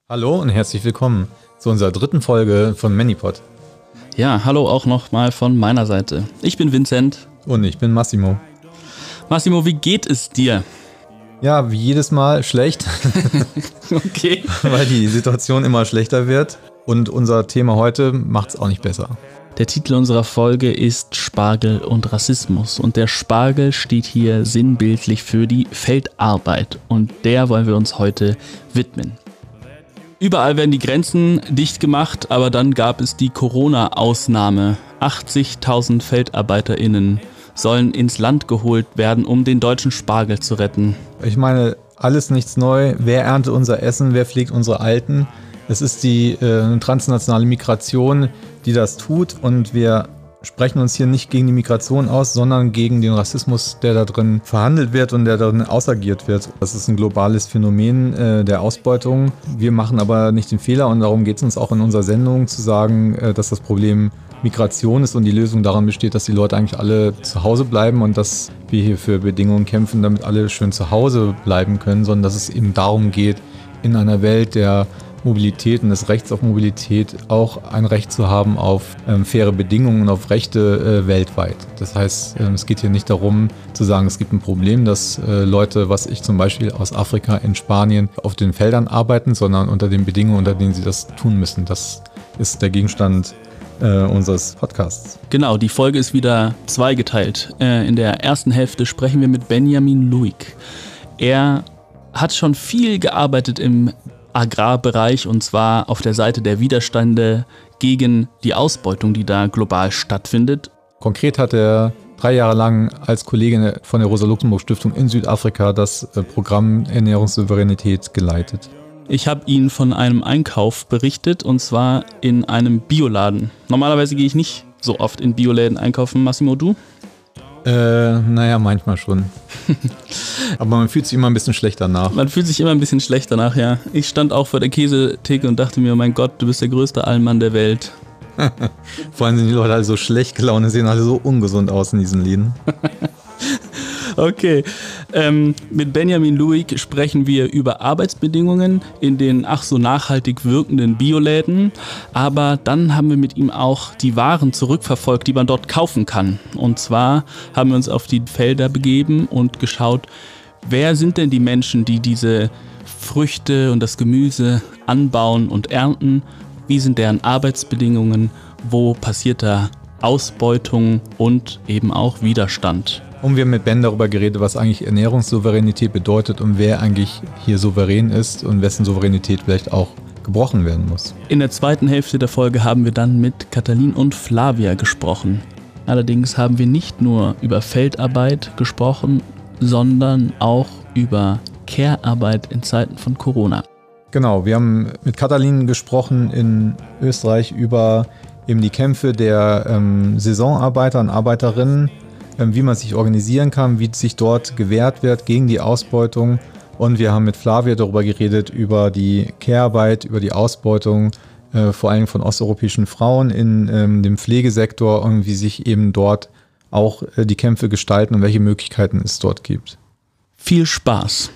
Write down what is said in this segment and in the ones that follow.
Hallo und herzlich willkommen zu unserer dritten Folge von ManyPod. Ja, hallo auch nochmal von meiner Seite. Ich bin Vincent. Und ich bin Massimo. Massimo, wie geht es dir? Ja, wie jedes Mal schlecht. Okay. Weil die Situation immer schlechter wird. Und unser Thema heute macht es auch nicht besser. Der Titel unserer Folge ist Spargel und Rassismus. Und der Spargel steht hier sinnbildlich für die Feldarbeit. Und der wollen wir uns heute widmen. Überall werden die Grenzen dicht gemacht, aber dann gab es die Corona-Ausnahme. 80.000 FeldarbeiterInnen sollen ins Land geholt werden, um den deutschen Spargel zu retten. Ich meine, alles nichts neu. Wer erntet unser Essen? Wer pflegt unsere Alten? Es ist die transnationale Migration, die das tut. Und wir sprechen uns hier nicht gegen die Migration aus, sondern gegen den Rassismus, der da drin verhandelt wird und der darin ausagiert wird. Das ist ein globales Phänomen der Ausbeutung. Wir machen aber nicht den Fehler und darum geht es uns auch in unserer Sendung zu sagen, dass das Problem Migration ist und die Lösung daran besteht, dass die Leute eigentlich alle zu Hause bleiben und dass wir hier für Bedingungen kämpfen, damit alle schön zu Hause bleiben können, sondern dass es eben darum geht, in einer Welt der Mobilität und des Rechts auf Mobilität auch ein Recht zu haben auf faire Bedingungen und auf Rechte weltweit. Das heißt, es geht hier nicht darum zu sagen, es gibt ein Problem, dass Leute, was ich zum Beispiel aus Afrika in Spanien auf den Feldern arbeiten, sondern unter den Bedingungen, unter denen sie das tun müssen. Das ist der Gegenstand unseres Podcasts. Genau, die Folge ist wieder zweigeteilt. In der ersten Hälfte sprechen wir mit Benjamin Luig. Er hat schon viel gearbeitet im Agrarbereich und zwar auf der Seite der Widerstände gegen die Ausbeutung, die da global stattfindet. Konkret hat er 3 Jahre lang als Kollege von der Rosa-Luxemburg-Stiftung in Südafrika das Programm Ernährungssouveränität geleitet. Ich habe ihn von einem Einkauf berichtet und zwar in einem Bioladen. Normalerweise gehe ich nicht so oft in Bioläden einkaufen. Massimo, du? Naja, manchmal schon. Aber man fühlt sich immer ein bisschen schlecht danach. Man fühlt sich immer ein bisschen schlecht danach, ja. Ich stand auch vor der Käsetheke und dachte mir, mein Gott, du bist der größte Allmann der Welt. Vor allem sind die Leute alle so schlecht gelaunt, sehen alle so ungesund aus in diesen Läden. Okay, mit Benjamin Luig sprechen wir über Arbeitsbedingungen in den ach so nachhaltig wirkenden Bioläden, aber dann haben wir mit ihm auch die Waren zurückverfolgt, die man dort kaufen kann. Und zwar haben wir uns auf die Felder begeben und geschaut, wer sind denn die Menschen, die diese Früchte und das Gemüse anbauen und ernten, wie sind deren Arbeitsbedingungen, wo passiert da Ausbeutung und eben auch Widerstand. Und wir haben mit Ben darüber geredet, was eigentlich Ernährungssouveränität bedeutet und wer eigentlich hier souverän ist und wessen Souveränität vielleicht auch gebrochen werden muss. In der zweiten Hälfte der Folge haben wir dann mit Katalin und Flavia gesprochen. Allerdings haben wir nicht nur über Feldarbeit gesprochen, sondern auch über Care-Arbeit in Zeiten von Corona. Genau, wir haben mit Katalin gesprochen in Österreich über eben die Kämpfe der Saisonarbeiter und Arbeiterinnen, wie man sich organisieren kann, wie sich dort gewehrt wird gegen die Ausbeutung. Und wir haben mit Flavia darüber geredet, über die Care-Arbeit, über die Ausbeutung, vor allem von osteuropäischen Frauen in dem Pflegesektor und wie sich eben dort auch die Kämpfe gestalten und welche Möglichkeiten es dort gibt. Viel Spaß!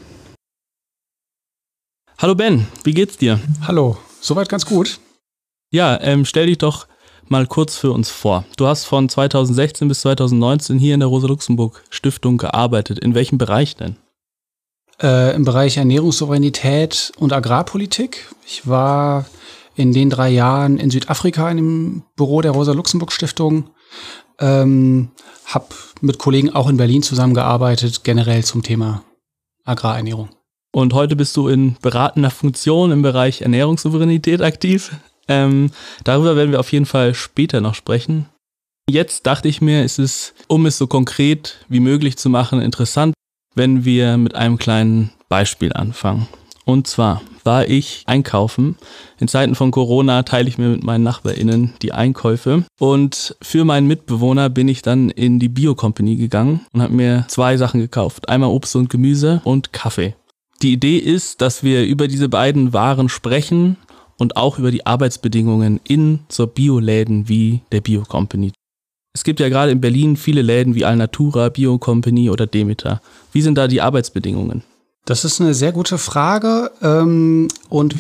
Hallo Ben, wie geht's dir? Hallo, soweit ganz gut. Ja, stell dich doch mal kurz für uns vor. Du hast von 2016 bis 2019 hier in der Rosa-Luxemburg-Stiftung gearbeitet. In welchem Bereich denn? Im Bereich Ernährungssouveränität und Agrarpolitik. Ich war in den 3 Jahren in Südafrika in dem Büro der Rosa-Luxemburg-Stiftung. Habe mit Kollegen auch in Berlin zusammengearbeitet, generell zum Thema Agrarernährung. Und heute bist du in beratender Funktion im Bereich Ernährungssouveränität aktiv. Darüber werden wir auf jeden Fall später noch sprechen. Jetzt dachte ich mir, ist es, um es so konkret wie möglich zu machen, interessant, wenn wir mit einem kleinen Beispiel anfangen. Und zwar war ich einkaufen. In Zeiten von Corona teile ich mir mit meinen NachbarInnen die Einkäufe. Und für meinen Mitbewohner bin ich dann in die Bio-Company gegangen und habe mir 2 Sachen gekauft. Einmal Obst und Gemüse und Kaffee. Die Idee ist, dass wir über diese beiden Waren sprechen und auch über die Arbeitsbedingungen in so Bioläden wie der Bio-Company. Es gibt ja gerade in Berlin viele Läden wie Alnatura, Bio-Company oder Demeter. Wie sind da die Arbeitsbedingungen? Das ist eine sehr gute Frage und wird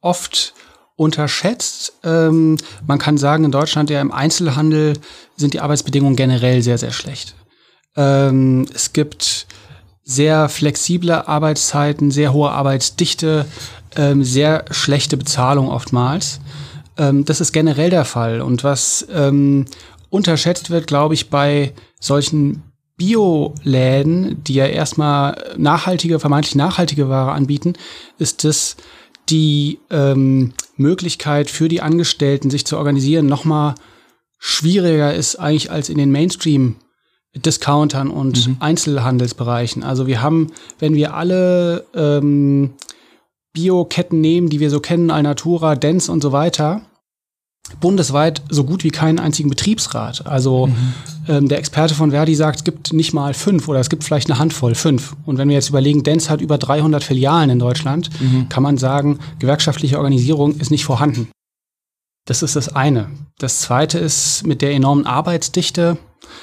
oft unterschätzt. Man kann sagen, in Deutschland ja im Einzelhandel sind die Arbeitsbedingungen generell sehr, sehr schlecht. Es gibt sehr flexible Arbeitszeiten, sehr hohe Arbeitsdichte, sehr schlechte Bezahlung oftmals. Das ist generell der Fall. Und was unterschätzt wird, glaube ich, bei solchen Bioläden, die ja erstmal vermeintlich nachhaltige Ware anbieten, ist es die Möglichkeit für die Angestellten, sich zu organisieren, nochmal schwieriger ist eigentlich als in den Mainstream-Discountern und Einzelhandelsbereichen. Also wir haben, wenn wir alle Bio-Ketten nehmen, die wir so kennen, Alnatura, Dents und so weiter, bundesweit so gut wie keinen einzigen Betriebsrat. Also der Experte von Verdi sagt, es gibt nicht mal 5 oder es gibt vielleicht eine Handvoll, 5. Und wenn wir jetzt überlegen, Dents hat über 300 Filialen in Deutschland, kann man sagen, gewerkschaftliche Organisierung ist nicht vorhanden. Das ist das eine. Das zweite ist mit der enormen Arbeitsdichte,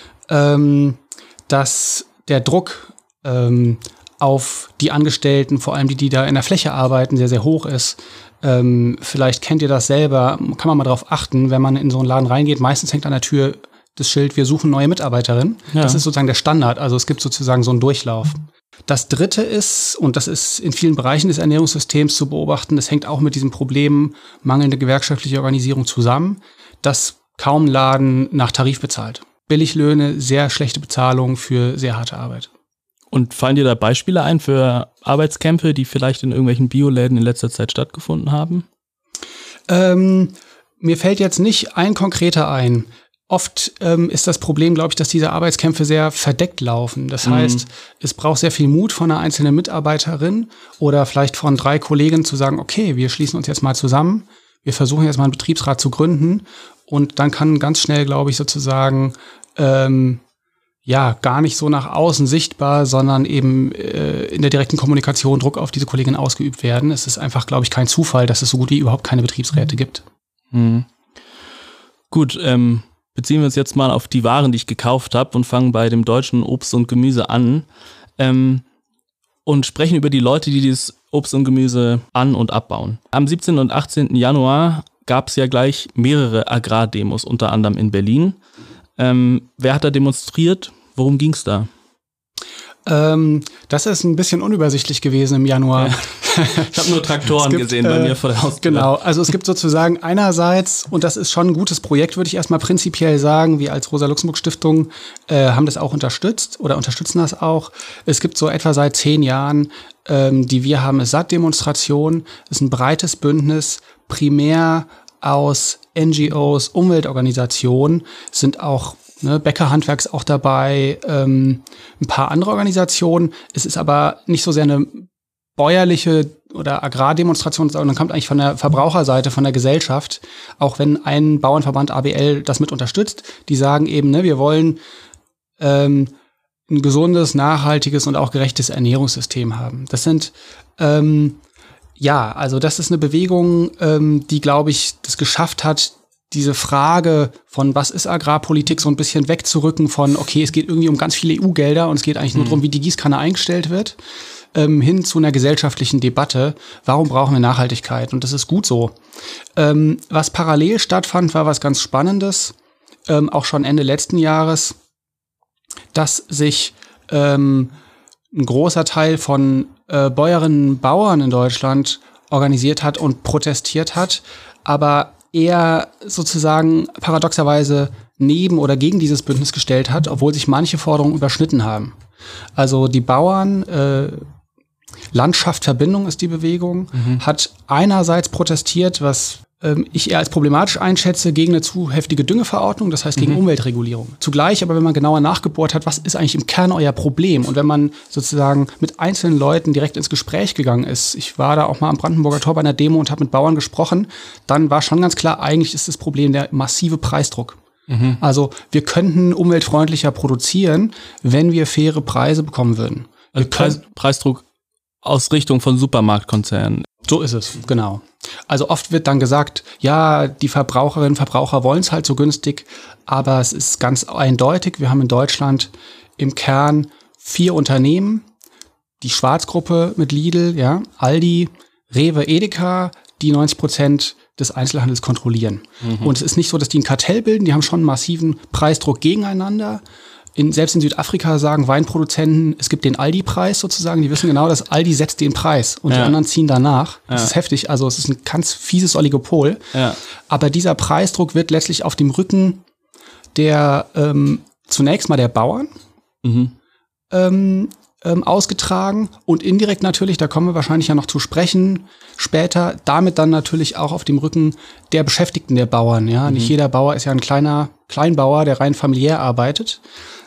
dass der Druck auf die Angestellten, vor allem die da in der Fläche arbeiten, sehr, sehr hoch ist. Vielleicht kennt ihr das selber, kann man mal drauf achten, wenn man in so einen Laden reingeht. Meistens hängt an der Tür das Schild, wir suchen neue Mitarbeiterinnen. Ja. Das ist sozusagen der Standard, also es gibt sozusagen so einen Durchlauf. Das dritte ist, und das ist in vielen Bereichen des Ernährungssystems zu beobachten, das hängt auch mit diesem Problem mangelnde gewerkschaftliche Organisierung zusammen, dass kaum ein Laden nach Tarif bezahlt. Billiglöhne, sehr schlechte Bezahlung für sehr harte Arbeit. Und fallen dir da Beispiele ein für Arbeitskämpfe, die vielleicht in irgendwelchen Bioläden in letzter Zeit stattgefunden haben? Mir fällt jetzt nicht ein konkreter ein. Oft ist das Problem, glaube ich, dass diese Arbeitskämpfe sehr verdeckt laufen. Das heißt, es braucht sehr viel Mut von einer einzelnen Mitarbeiterin oder vielleicht von 3 Kollegen zu sagen, okay, wir schließen uns jetzt mal zusammen, wir versuchen jetzt mal einen Betriebsrat zu gründen und dann kann ganz schnell, glaube ich, sozusagen gar nicht so nach außen sichtbar, sondern eben in der direkten Kommunikation Druck auf diese Kollegin ausgeübt werden. Es ist einfach, glaube ich, kein Zufall, dass es so gut wie überhaupt keine Betriebsräte gibt. Gut, beziehen wir uns jetzt mal auf die Waren, die ich gekauft habe und fangen bei dem deutschen Obst und Gemüse an und sprechen über die Leute, die dieses Obst und Gemüse an- und abbauen. Am 17. und 18. Januar gab es ja gleich mehrere Agrardemos, unter anderem in Berlin. Wer hat da demonstriert? Worum ging es da? Das ist ein bisschen unübersichtlich gewesen im Januar. Ja. Ich habe nur Traktoren gesehen bei mir vor der Haustür. Genau, also es gibt sozusagen einerseits, und das ist schon ein gutes Projekt, würde ich erstmal prinzipiell sagen, wir als Rosa-Luxemburg-Stiftung haben das auch unterstützt oder unterstützen das auch. Es gibt so etwa seit 10 Jahren, die wir haben, ist SAT-Demonstration. Das ist ein breites Bündnis, primär aus NGOs, Umweltorganisationen, sind auch Bäckerhandwerk ist auch dabei, ein paar andere Organisationen. Es ist aber nicht so sehr eine bäuerliche oder Agrardemonstration, sondern kommt eigentlich von der Verbraucherseite, von der Gesellschaft. Auch wenn ein Bauernverband ABL das mit unterstützt, die sagen eben, wir wollen ein gesundes, nachhaltiges und auch gerechtes Ernährungssystem haben. Das sind also das ist eine Bewegung, die, glaube ich, das geschafft hat, diese Frage von was ist Agrarpolitik so ein bisschen wegzurücken von, okay, es geht irgendwie um ganz viele EU-Gelder und es geht eigentlich nur darum, wie die Gießkanne eingestellt wird, hin zu einer gesellschaftlichen Debatte. Warum brauchen wir Nachhaltigkeit? Und das ist gut so. Was parallel stattfand, war was ganz Spannendes, auch schon Ende letzten Jahres, dass sich ein großer Teil von Bäuerinnen und Bauern in Deutschland organisiert hat und protestiert hat, aber eher sozusagen paradoxerweise neben oder gegen dieses Bündnis gestellt hat, obwohl sich manche Forderungen überschnitten haben. Also die Bauern, Landschaft Verbindung ist die Bewegung, hat einerseits protestiert, was ich eher als problematisch einschätze, gegen eine zu heftige Düngeverordnung, das heißt gegen Umweltregulierung. Zugleich aber, wenn man genauer nachgebohrt hat, was ist eigentlich im Kern euer Problem? Und wenn man sozusagen mit einzelnen Leuten direkt ins Gespräch gegangen ist, ich war da auch mal am Brandenburger Tor bei einer Demo und habe mit Bauern gesprochen, dann war schon ganz klar, eigentlich ist das Problem der massive Preisdruck. Also wir könnten umweltfreundlicher produzieren, wenn wir faire Preise bekommen würden. Also Preisdruck aus Richtung von Supermarktkonzernen. So ist es, genau. Also oft wird dann gesagt, ja, die Verbraucherinnen und Verbraucher wollen es halt so günstig, aber es ist ganz eindeutig, wir haben in Deutschland im Kern 4 Unternehmen, die Schwarzgruppe mit Lidl, Aldi, Rewe, Edeka, die 90% des Einzelhandels kontrollieren. Und es ist nicht so, dass die ein Kartell bilden, die haben schon einen massiven Preisdruck gegeneinander. Selbst in Südafrika sagen Weinproduzenten, es gibt den Aldi-Preis sozusagen, die wissen genau, dass Aldi setzt den Preis und die anderen ziehen danach. Das ist heftig, also es ist ein ganz fieses Oligopol. Ja. Aber dieser Preisdruck wird letztlich auf dem Rücken der zunächst mal der Bauern ausgetragen und indirekt natürlich, da kommen wir wahrscheinlich ja noch zu sprechen, später damit dann natürlich auch auf dem Rücken der Beschäftigten der Bauern. Ja, nicht jeder Bauer ist ja ein Kleinbauer, der rein familiär arbeitet.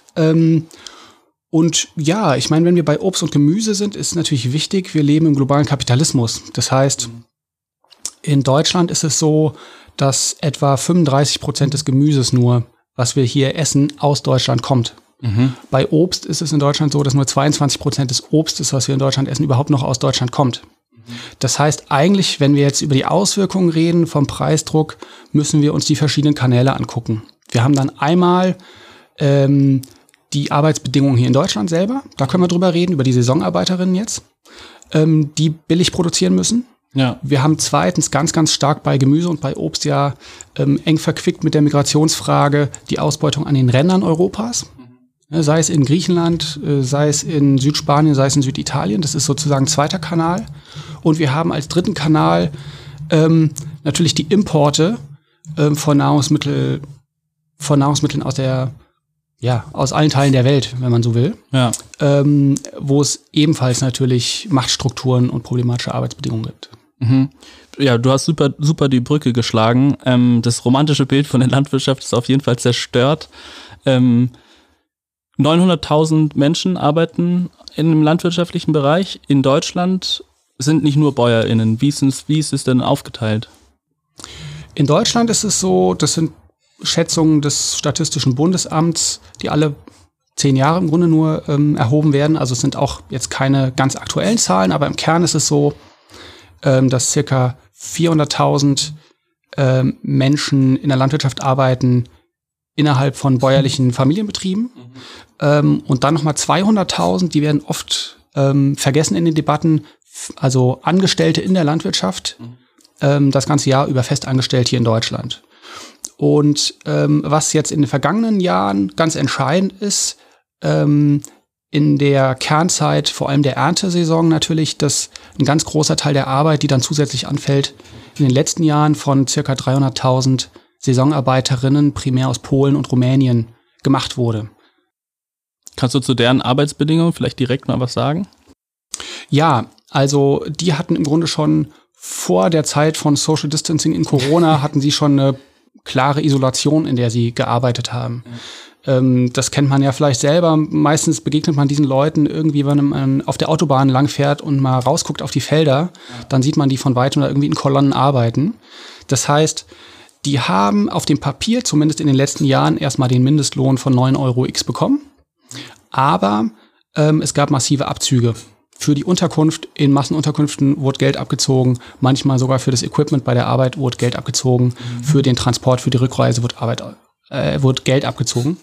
Und ja, ich meine, wenn wir bei Obst und Gemüse sind, ist natürlich wichtig, wir leben im globalen Kapitalismus. Das heißt, in Deutschland ist es so, dass etwa 35% des Gemüses nur, was wir hier essen, aus Deutschland kommt. Bei Obst ist es in Deutschland so, dass nur 22% des Obstes, was wir in Deutschland essen, überhaupt noch aus Deutschland kommt. Das heißt, eigentlich, wenn wir jetzt über die Auswirkungen reden vom Preisdruck, müssen wir uns die verschiedenen Kanäle angucken. Wir haben dann einmal die Arbeitsbedingungen hier in Deutschland selber. Da können wir drüber reden, über die Saisonarbeiterinnen jetzt, die billig produzieren müssen. Ja. Wir haben zweitens ganz, ganz stark bei Gemüse und bei Obst ja eng verquickt mit der Migrationsfrage die Ausbeutung an den Rändern Europas. Sei es in Griechenland, sei es in Südspanien, sei es in Süditalien. Das ist sozusagen ein zweiter Kanal. Und wir haben als dritten Kanal natürlich die Importe von Nahrungsmitteln aus allen Teilen der Welt, wenn man so will. Ja. Wo es ebenfalls natürlich Machtstrukturen und problematische Arbeitsbedingungen gibt. Ja, du hast super die Brücke geschlagen. Das romantische Bild von der Landwirtschaft ist auf jeden Fall zerstört. 900.000 Menschen arbeiten im landwirtschaftlichen Bereich. In Deutschland sind nicht nur BäuerInnen. Wie ist es denn aufgeteilt? In Deutschland ist es so, das sind Schätzungen des Statistischen Bundesamts, die alle 10 Jahre im Grunde nur erhoben werden. Also es sind auch jetzt keine ganz aktuellen Zahlen, aber im Kern ist es so, dass circa 400.000 Menschen in der Landwirtschaft arbeiten innerhalb von bäuerlichen Familienbetrieben. Und dann nochmal 200.000, die werden oft vergessen in den Debatten, also Angestellte in der Landwirtschaft, das ganze Jahr über festangestellt hier in Deutschland. Und was jetzt in den vergangenen Jahren ganz entscheidend ist, in der Kernzeit, vor allem der Erntesaison natürlich, dass ein ganz großer Teil der Arbeit, die dann zusätzlich anfällt, in den letzten Jahren von circa 300.000 Saisonarbeiterinnen primär aus Polen und Rumänien gemacht wurde. Kannst du zu deren Arbeitsbedingungen vielleicht direkt mal was sagen? Ja, also die hatten im Grunde schon vor der Zeit von Social Distancing in Corona, hatten sie schon eine klare Isolation, in der sie gearbeitet haben. Das kennt man ja vielleicht selber. Meistens begegnet man diesen Leuten irgendwie, wenn man auf der Autobahn langfährt und mal rausguckt auf die Felder, dann sieht man die von weitem da irgendwie in Kolonnen arbeiten. Das heißt, die haben auf dem Papier, zumindest in den letzten Jahren, erstmal den Mindestlohn von 9 Euro X bekommen. Aber es gab massive Abzüge. Für die Unterkunft, in Massenunterkünften wurde Geld abgezogen, manchmal sogar für das Equipment bei der Arbeit wurde Geld abgezogen, für den Transport, für die Rückreise wurde Geld abgezogen.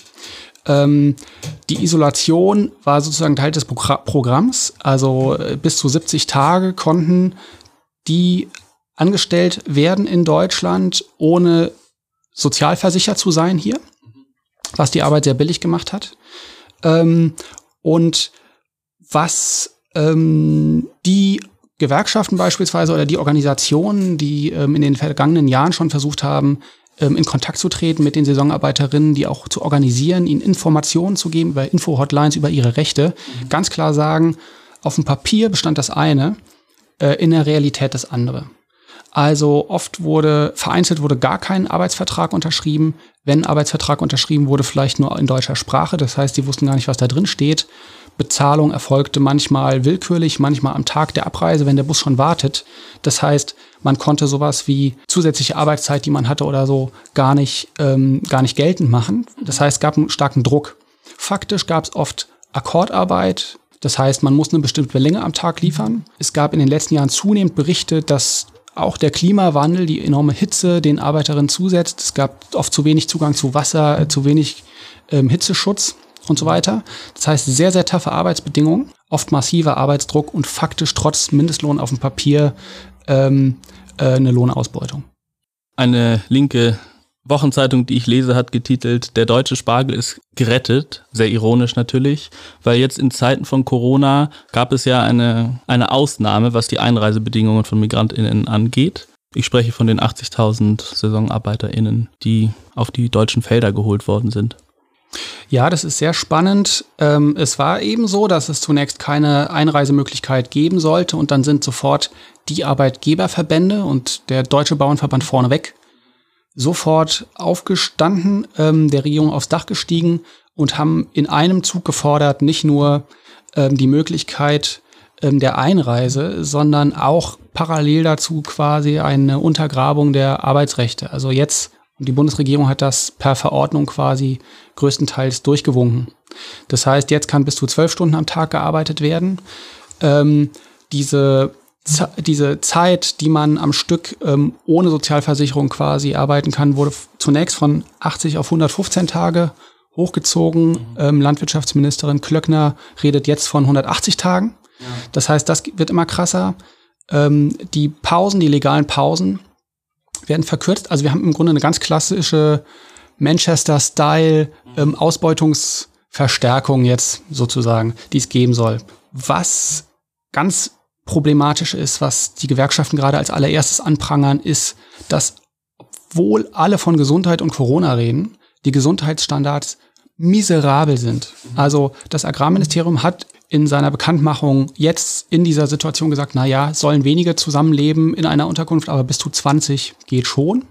Die Isolation war sozusagen Teil des Programms, also bis zu 70 Tage konnten die angestellt werden in Deutschland, ohne sozialversichert zu sein hier, was die Arbeit sehr billig gemacht hat. Und was die Gewerkschaften beispielsweise oder die Organisationen, die in den vergangenen Jahren schon versucht haben, in Kontakt zu treten mit den Saisonarbeiterinnen, die auch zu organisieren, ihnen Informationen zu geben über Info-Hotlines, über ihre Rechte, ganz klar sagen, auf dem Papier bestand das eine, in der Realität das andere. Also vereinzelt wurde gar kein Arbeitsvertrag unterschrieben. Wenn Arbeitsvertrag unterschrieben wurde, vielleicht nur in deutscher Sprache. Das heißt, die wussten gar nicht, was da drin steht. Bezahlung erfolgte manchmal willkürlich, manchmal am Tag der Abreise, wenn der Bus schon wartet. Das heißt, man konnte sowas wie zusätzliche Arbeitszeit, die man hatte oder so, gar nicht geltend machen. Das heißt, es gab einen starken Druck. Faktisch gab es oft Akkordarbeit. Das heißt, man muss eine bestimmte Länge am Tag liefern. Es gab in den letzten Jahren zunehmend Berichte, dass auch der Klimawandel, die enorme Hitze den Arbeiterinnen zusetzt. Es gab oft zu wenig Zugang zu Wasser, zu wenig Hitzeschutz und so weiter. Das heißt, sehr, sehr taffe Arbeitsbedingungen, oft massiver Arbeitsdruck und faktisch trotz Mindestlohn auf dem Papier eine Lohnausbeutung. Eine linke Wochenzeitung, die ich lese, hat getitelt, der deutsche Spargel ist gerettet. Sehr ironisch natürlich, weil jetzt in Zeiten von Corona gab es ja eine Ausnahme, was die Einreisebedingungen von MigrantInnen angeht. Ich spreche von den 80.000 SaisonarbeiterInnen, die auf die deutschen Felder geholt worden sind. Ja, das ist sehr spannend. Es war eben so, dass es zunächst keine Einreisemöglichkeit geben sollte und dann sind sofort die Arbeitgeberverbände und der Deutsche Bauernverband vorneweg sofort aufgestanden, der Regierung aufs Dach gestiegen und haben in einem Zug gefordert, nicht nur die Möglichkeit der Einreise, sondern auch parallel dazu quasi eine Untergrabung der Arbeitsrechte. Also jetzt, und die Bundesregierung hat das per Verordnung quasi größtenteils durchgewunken. Das heißt, jetzt kann bis zu 12 Stunden am Tag gearbeitet werden. Diese Zeit, die man am Stück ohne Sozialversicherung quasi arbeiten kann, wurde zunächst von 80 auf 115 Tage hochgezogen. Landwirtschaftsministerin Klöckner redet jetzt von 180 Tagen. Ja. Das heißt, das wird immer krasser. Die Pausen, die legalen Pausen werden verkürzt. Also wir haben im Grunde eine ganz klassische Manchester-Style Ausbeutungsverstärkung jetzt sozusagen, die es geben soll. Was ganz problematisch ist, was die Gewerkschaften gerade als allererstes anprangern, ist, dass obwohl alle von Gesundheit und Corona reden, die Gesundheitsstandards miserabel sind. Also das Agrarministerium hat in seiner Bekanntmachung jetzt in dieser Situation gesagt, naja, sollen wenige zusammenleben in einer Unterkunft, aber bis zu 20 geht schon.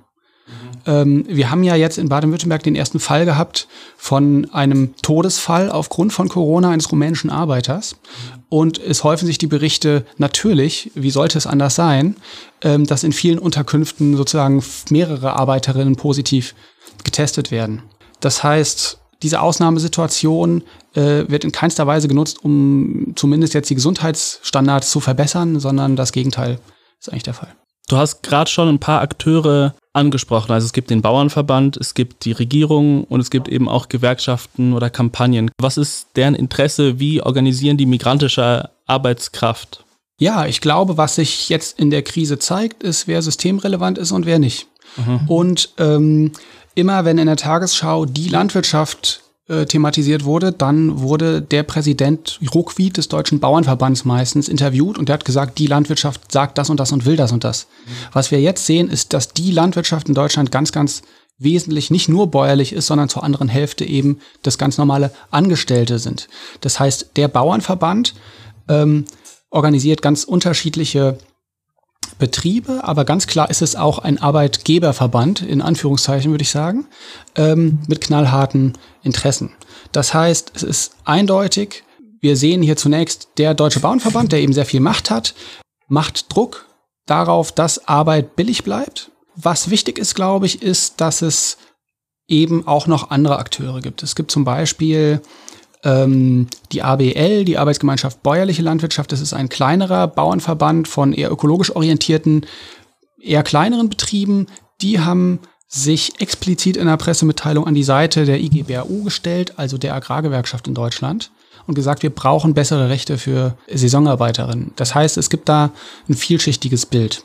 Wir haben ja jetzt in Baden-Württemberg den ersten Fall gehabt von einem Todesfall aufgrund von Corona eines rumänischen Arbeiters. Und es häufen sich die Berichte natürlich, wie sollte es anders sein, dass in vielen Unterkünften sozusagen mehrere Arbeiterinnen positiv getestet werden. Das heißt, diese Ausnahmesituation wird in keinster Weise genutzt, um zumindest jetzt die Gesundheitsstandards zu verbessern, sondern das Gegenteil ist eigentlich der Fall. Du hast gerade schon ein paar Akteure angesprochen. Also es gibt den Bauernverband, es gibt die Regierung und es gibt eben auch Gewerkschaften oder Kampagnen. Was ist deren Interesse? Wie organisieren die migrantische Arbeitskraft? Ja, ich glaube, was sich jetzt in der Krise zeigt, ist, wer systemrelevant ist und wer nicht. Und immer wenn in der Tagesschau die Landwirtschaft thematisiert wurde, dann wurde der Präsident Ruckwied des Deutschen Bauernverbands meistens interviewt und der hat gesagt, die Landwirtschaft sagt das und das und will das und das. Was wir jetzt sehen, ist, dass die Landwirtschaft in Deutschland ganz, ganz wesentlich nicht nur bäuerlich ist, sondern zur anderen Hälfte eben das ganz normale Angestellte sind. Das heißt, der Bauernverband organisiert ganz unterschiedliche Betriebe, aber ganz klar ist es auch ein Arbeitgeberverband, in Anführungszeichen würde ich sagen, mit knallharten Interessen. Das heißt, es ist eindeutig, wir sehen hier zunächst der Deutsche Bauernverband, der eben sehr viel Macht hat, macht Druck darauf, dass Arbeit billig bleibt. Was wichtig ist, glaube ich, ist, dass es eben auch noch andere Akteure gibt. Es gibt zum Beispiel die ABL, die Arbeitsgemeinschaft Bäuerliche Landwirtschaft. Das ist ein kleinerer Bauernverband von eher ökologisch orientierten, eher kleineren Betrieben. Die haben sich explizit in einer Pressemitteilung an die Seite der IGBAU gestellt, also der Agrargewerkschaft in Deutschland, und gesagt, wir brauchen bessere Rechte für Saisonarbeiterinnen. Das heißt, es gibt da ein vielschichtiges Bild.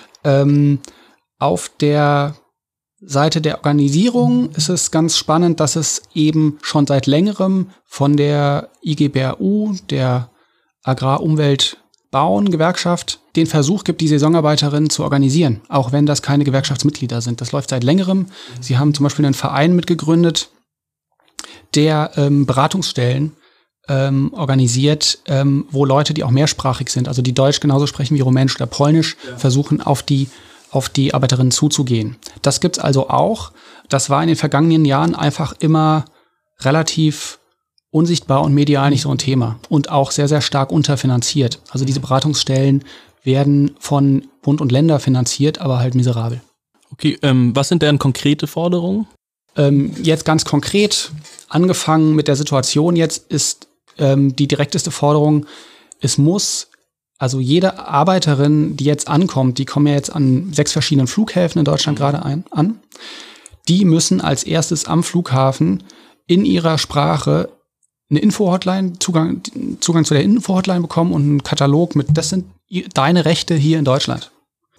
Auf der Seite der Organisierung ist es ganz spannend, dass es eben schon seit längerem von der IGBAU, der Agrar-Umwelt-Bauen-Gewerkschaft, den Versuch gibt, die Saisonarbeiterinnen zu organisieren, auch wenn das keine Gewerkschaftsmitglieder sind. Das läuft seit längerem. Sie haben zum Beispiel einen Verein mitgegründet, der Beratungsstellen organisiert, wo Leute, die auch mehrsprachig sind, also die Deutsch genauso sprechen wie Rumänisch oder Polnisch, versuchen auf die Arbeiterinnen zuzugehen. Das gibt's also auch. Das war in den vergangenen Jahren einfach immer relativ unsichtbar und medial nicht so ein Thema und auch sehr, sehr stark unterfinanziert. Also diese Beratungsstellen werden von Bund und Länder finanziert, aber halt miserabel. Okay, was sind deren konkrete Forderungen? Jetzt ganz konkret, angefangen mit der Situation jetzt, ist die direkteste Forderung, es muss, also jede Arbeiterin, die jetzt ankommt, die kommen ja jetzt an 6 verschiedenen Flughäfen in Deutschland gerade an, die müssen als erstes am Flughafen in ihrer Sprache eine Info-Hotline, Zugang zu der Info-Hotline bekommen und einen Katalog mit, das sind deine Rechte hier in Deutschland.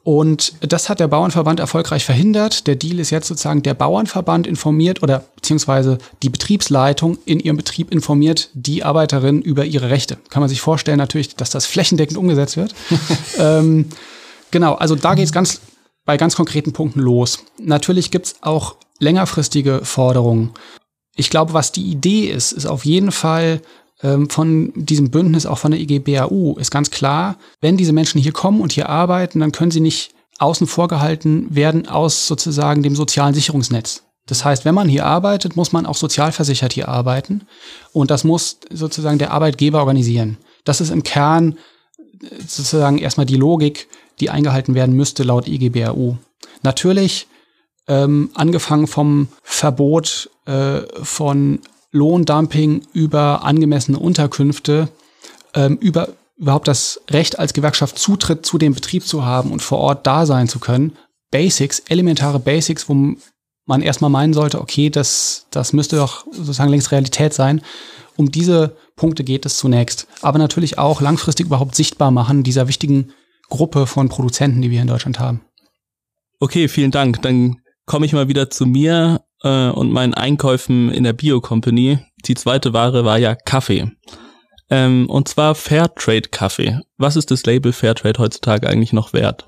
Und das hat der Bauernverband erfolgreich verhindert. Der Deal ist jetzt sozusagen, der Bauernverband informiert oder beziehungsweise die Betriebsleitung in ihrem Betrieb informiert die Arbeiterin über ihre Rechte. Kann man sich vorstellen natürlich, dass das flächendeckend umgesetzt wird. Genau, also da geht es bei ganz konkreten Punkten los. Natürlich gibt es auch längerfristige Forderungen. Ich glaube, was die Idee ist auf jeden Fall von diesem Bündnis, auch von der IG BAU, ist ganz klar, wenn diese Menschen hier kommen und hier arbeiten, dann können sie nicht außen vor gehalten werden aus sozusagen dem sozialen Sicherungsnetz. Das heißt, wenn man hier arbeitet, muss man auch sozialversichert hier arbeiten und das muss sozusagen der Arbeitgeber organisieren. Das ist im Kern sozusagen erstmal die Logik, die eingehalten werden müsste laut IG BAU. Natürlich angefangen vom Verbot von Lohndumping über angemessene Unterkünfte, über überhaupt das Recht als Gewerkschaft Zutritt zu dem Betrieb zu haben und vor Ort da sein zu können. Basics, elementare Basics, wo man erstmal meinen sollte, okay, das müsste doch sozusagen längst Realität sein. Um diese Punkte geht es zunächst. Aber natürlich auch langfristig überhaupt sichtbar machen dieser wichtigen Gruppe von Produzenten, die wir in Deutschland haben. Okay, vielen Dank. Dann komme ich mal wieder zu mir und meinen Einkäufen in der Bio-Company. Die zweite Ware war ja Kaffee. Und zwar Fairtrade-Kaffee. Was ist das Label Fairtrade heutzutage eigentlich noch wert?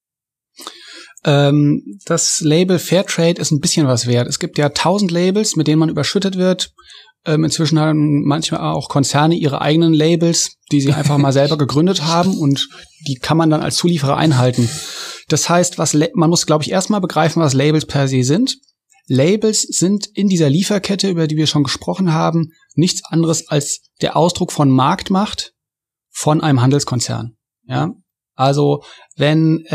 Das Label Fairtrade ist ein bisschen was wert. Es gibt ja 1000 Labels, mit denen man überschüttet wird. Inzwischen haben manchmal auch Konzerne ihre eigenen Labels, die sie einfach mal selber gegründet haben und die kann man dann als Zulieferer einhalten. Das heißt, man muss, glaube ich, erstmal begreifen, was Labels per se sind. Labels sind in dieser Lieferkette, über die wir schon gesprochen haben, nichts anderes als der Ausdruck von Marktmacht von einem Handelskonzern. Ja, also wenn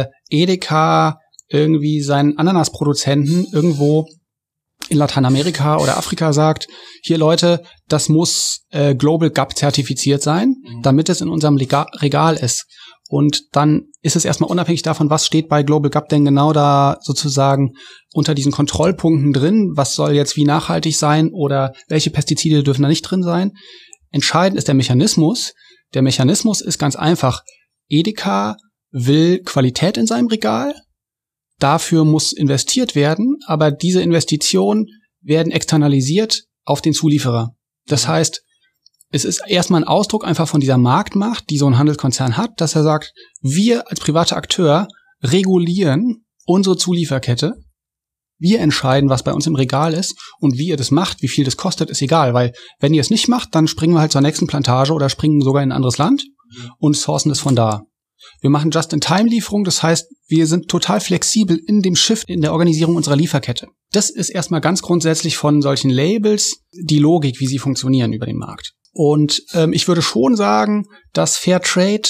Edeka irgendwie seinen Ananasproduzenten irgendwo in Lateinamerika oder Afrika sagt, hier Leute, das muss Global Gap zertifiziert sein, damit es in unserem Regal ist. Und dann ist es erstmal unabhängig davon, was steht bei Global Gap denn genau da sozusagen unter diesen Kontrollpunkten drin, was soll jetzt wie nachhaltig sein oder welche Pestizide dürfen da nicht drin sein. Entscheidend ist der Mechanismus. Der Mechanismus ist ganz einfach. Edeka will Qualität in seinem Regal. Dafür muss investiert werden, aber diese Investitionen werden externalisiert auf den Zulieferer. Das heißt, es ist erstmal ein Ausdruck einfach von dieser Marktmacht, die so ein Handelskonzern hat, dass er sagt, wir als privater Akteur regulieren unsere Zulieferkette. Wir entscheiden, was bei uns im Regal ist und wie ihr das macht, wie viel das kostet, ist egal, weil wenn ihr es nicht macht, dann springen wir halt zur nächsten Plantage oder springen sogar in ein anderes Land und sourcen es von da. Wir machen Just-in-Time-Lieferung, das heißt, wir sind total flexibel in dem Shift in der Organisierung unserer Lieferkette. Das ist erstmal ganz grundsätzlich von solchen Labels die Logik, wie sie funktionieren über den Markt. Und ich würde schon sagen, dass Fairtrade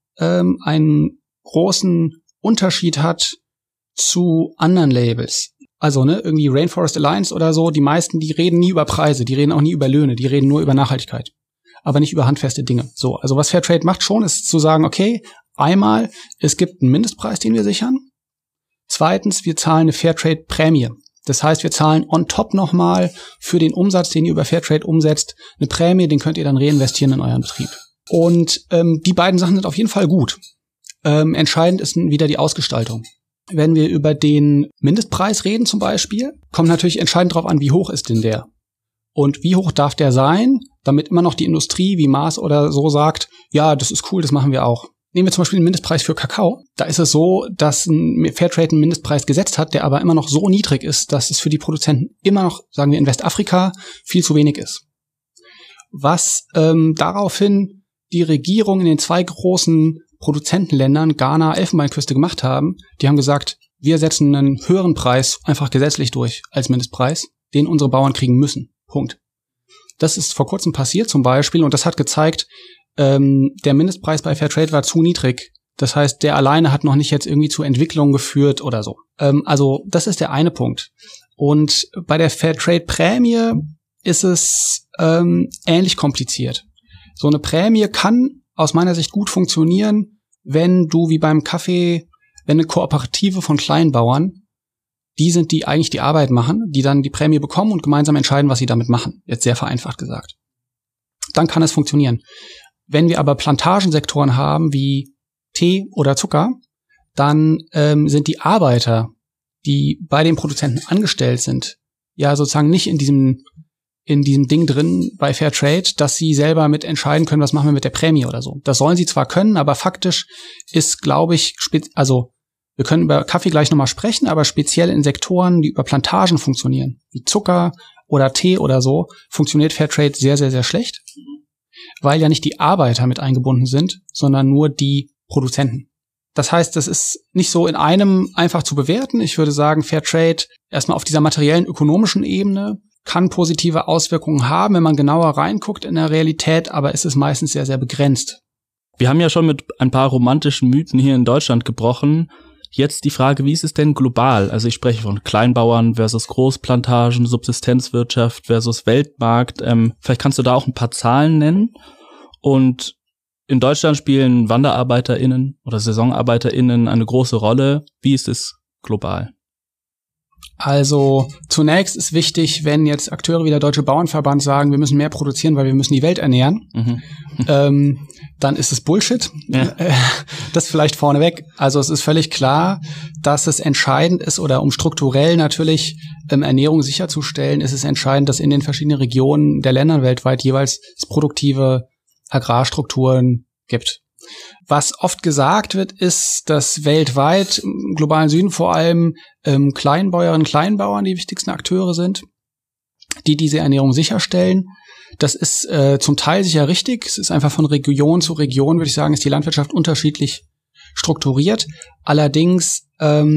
einen großen Unterschied hat zu anderen Labels. Also irgendwie Rainforest Alliance oder so, die meisten, die reden nie über Preise, die reden auch nie über Löhne, die reden nur über Nachhaltigkeit, aber nicht über handfeste Dinge. So, also was Fairtrade macht schon, ist zu sagen, okay, einmal, es gibt einen Mindestpreis, den wir sichern. Zweitens, wir zahlen eine Fairtrade-Prämie. Das heißt, wir zahlen on top nochmal für den Umsatz, den ihr über Fairtrade umsetzt, eine Prämie, den könnt ihr dann reinvestieren in euren Betrieb. Und die beiden Sachen sind auf jeden Fall gut. Entscheidend ist wieder die Ausgestaltung. Wenn wir über den Mindestpreis reden zum Beispiel, kommt natürlich entscheidend darauf an, wie hoch ist denn der? Und wie hoch darf der sein, damit immer noch die Industrie wie Mars oder so sagt, ja, das ist cool, das machen wir auch. Nehmen wir zum Beispiel den Mindestpreis für Kakao. Da ist es so, dass ein Fairtrade einen Mindestpreis gesetzt hat, der aber immer noch so niedrig ist, dass es für die Produzenten immer noch, sagen wir in Westafrika, viel zu wenig ist. Was daraufhin die Regierung in den 2 großen Produzentenländern, Ghana, Elfenbeinküste, gemacht haben, die haben gesagt, wir setzen einen höheren Preis einfach gesetzlich durch als Mindestpreis, den unsere Bauern kriegen müssen. Punkt. Das ist vor kurzem passiert zum Beispiel und das hat gezeigt, der Mindestpreis bei Fairtrade war zu niedrig. Das heißt, der alleine hat noch nicht jetzt irgendwie zu Entwicklung geführt oder so. Also das ist der eine Punkt. Und bei der Fairtrade-Prämie ist es ähnlich kompliziert. So eine Prämie kann aus meiner Sicht gut funktionieren, wenn du wie beim Kaffee, wenn eine Kooperative von Kleinbauern, die sind, die eigentlich die Arbeit machen, die dann die Prämie bekommen und gemeinsam entscheiden, was sie damit machen. Jetzt sehr vereinfacht gesagt. Dann kann es funktionieren. Wenn wir aber Plantagensektoren haben wie Tee oder Zucker, dann sind die Arbeiter, die bei den Produzenten angestellt sind, ja sozusagen nicht in diesem Ding drin bei Fairtrade, dass sie selber mit entscheiden können, was machen wir mit der Prämie oder so. Das sollen sie zwar können, aber faktisch ist, glaube ich, wir können über Kaffee gleich nochmal sprechen, aber speziell in Sektoren, die über Plantagen funktionieren, wie Zucker oder Tee oder so, funktioniert Fairtrade sehr, sehr, sehr schlecht, weil ja nicht die Arbeiter mit eingebunden sind, sondern nur die Produzenten. Das heißt, das ist nicht so in einem einfach zu bewerten. Ich würde sagen, Fairtrade erstmal auf dieser materiellen, ökonomischen Ebene kann positive Auswirkungen haben, wenn man genauer reinguckt in der Realität, aber es ist meistens sehr, sehr begrenzt. Wir haben ja schon mit ein paar romantischen Mythen hier in Deutschland gebrochen. Jetzt die Frage, wie ist es denn global? Also ich spreche von Kleinbauern versus Großplantagen, Subsistenzwirtschaft versus Weltmarkt. Vielleicht kannst du da auch ein paar Zahlen nennen. Und in Deutschland spielen WanderarbeiterInnen oder SaisonarbeiterInnen eine große Rolle. Wie ist es global? Also zunächst ist wichtig, wenn jetzt Akteure wie der Deutsche Bauernverband sagen, wir müssen mehr produzieren, weil wir müssen die Welt ernähren, dann ist es Bullshit. Ja. Das vielleicht vorneweg. Also es ist völlig klar, dass es entscheidend ist, oder um strukturell natürlich Ernährung sicherzustellen, ist es entscheidend, dass in den verschiedenen Regionen der Länder weltweit jeweils produktive Agrarstrukturen gibt. Was oft gesagt wird, ist, dass weltweit, im globalen Süden vor allem, Kleinbäuerinnen und Kleinbauern die wichtigsten Akteure sind, die diese Ernährung sicherstellen. Das ist zum Teil sicher richtig. Es ist einfach von Region zu Region, würde ich sagen, ist die Landwirtschaft unterschiedlich strukturiert. Allerdings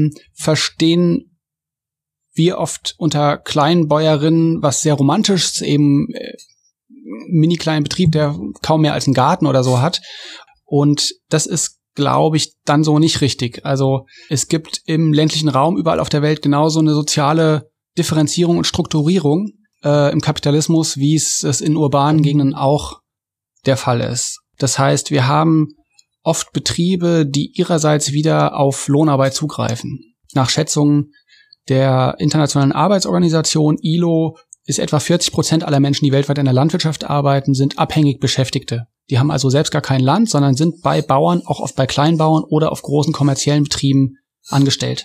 verstehen wir oft unter Kleinbäuerinnen was sehr Romantisches, eben mini-kleinen Betrieb, der kaum mehr als einen Garten oder so hat. Und das ist, glaube ich, dann so nicht richtig. Also es gibt im ländlichen Raum überall auf der Welt genauso eine soziale Differenzierung und Strukturierung im Kapitalismus, wie es in urbanen Gegenden auch der Fall ist. Das heißt, wir haben oft Betriebe, die ihrerseits wieder auf Lohnarbeit zugreifen. Nach Schätzungen der Internationalen Arbeitsorganisation ILO ist etwa 40% aller Menschen, die weltweit in der Landwirtschaft arbeiten, sind abhängig Beschäftigte. Die haben also selbst gar kein Land, sondern sind bei Bauern, auch oft bei Kleinbauern oder auf großen kommerziellen Betrieben angestellt.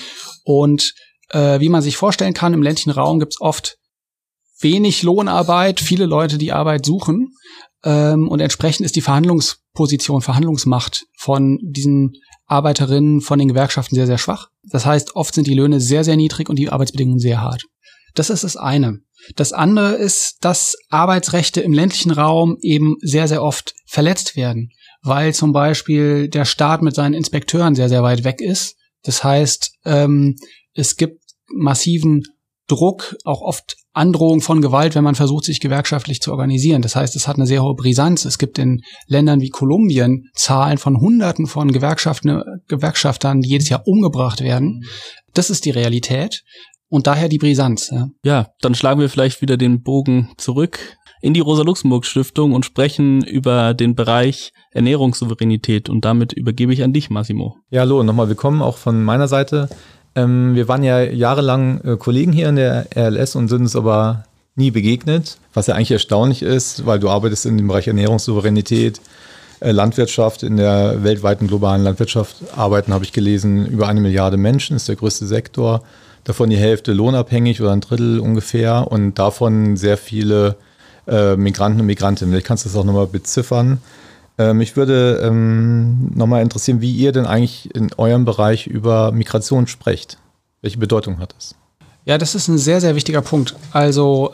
Und wie man sich vorstellen kann, im ländlichen Raum gibt es oft wenig Lohnarbeit, viele Leute, die Arbeit suchen. Und entsprechend ist die Verhandlungsposition, Verhandlungsmacht von diesen Arbeiterinnen, von den Gewerkschaften sehr, sehr schwach. Das heißt, oft sind die Löhne sehr, sehr niedrig und die Arbeitsbedingungen sehr hart. Das ist das eine. Das andere ist, dass Arbeitsrechte im ländlichen Raum eben sehr, sehr oft verletzt werden, weil zum Beispiel der Staat mit seinen Inspekteuren sehr, sehr weit weg ist. Das heißt, es gibt massiven Druck, auch oft Androhung von Gewalt, wenn man versucht, sich gewerkschaftlich zu organisieren. Das heißt, es hat eine sehr hohe Brisanz. Es gibt in Ländern wie Kolumbien Zahlen von Hunderten von Gewerkschaftern, die jedes Jahr umgebracht werden. Das ist die Realität. Und daher die Brisanz. Ja, dann schlagen wir vielleicht wieder den Bogen zurück in die Rosa-Luxemburg-Stiftung und sprechen über den Bereich Ernährungssouveränität. Und damit übergebe ich an dich, Massimo. Ja, hallo, nochmal willkommen auch von meiner Seite. Wir waren ja jahrelang Kollegen hier in der RLS und sind uns aber nie begegnet, was ja eigentlich erstaunlich ist, weil du arbeitest in dem Bereich Ernährungssouveränität, Landwirtschaft. In der weltweiten globalen Landwirtschaft arbeiten, habe ich gelesen, über 1 Milliarde Menschen, ist der größte Sektor. Davon die Hälfte lohnabhängig oder 1/3 ungefähr und davon sehr viele Migranten und Migrantinnen. Vielleicht kannst du das auch nochmal beziffern. Mich würde nochmal interessieren, wie ihr denn eigentlich in eurem Bereich über Migration sprecht. Welche Bedeutung hat das? Ja, das ist ein sehr, sehr wichtiger Punkt. Also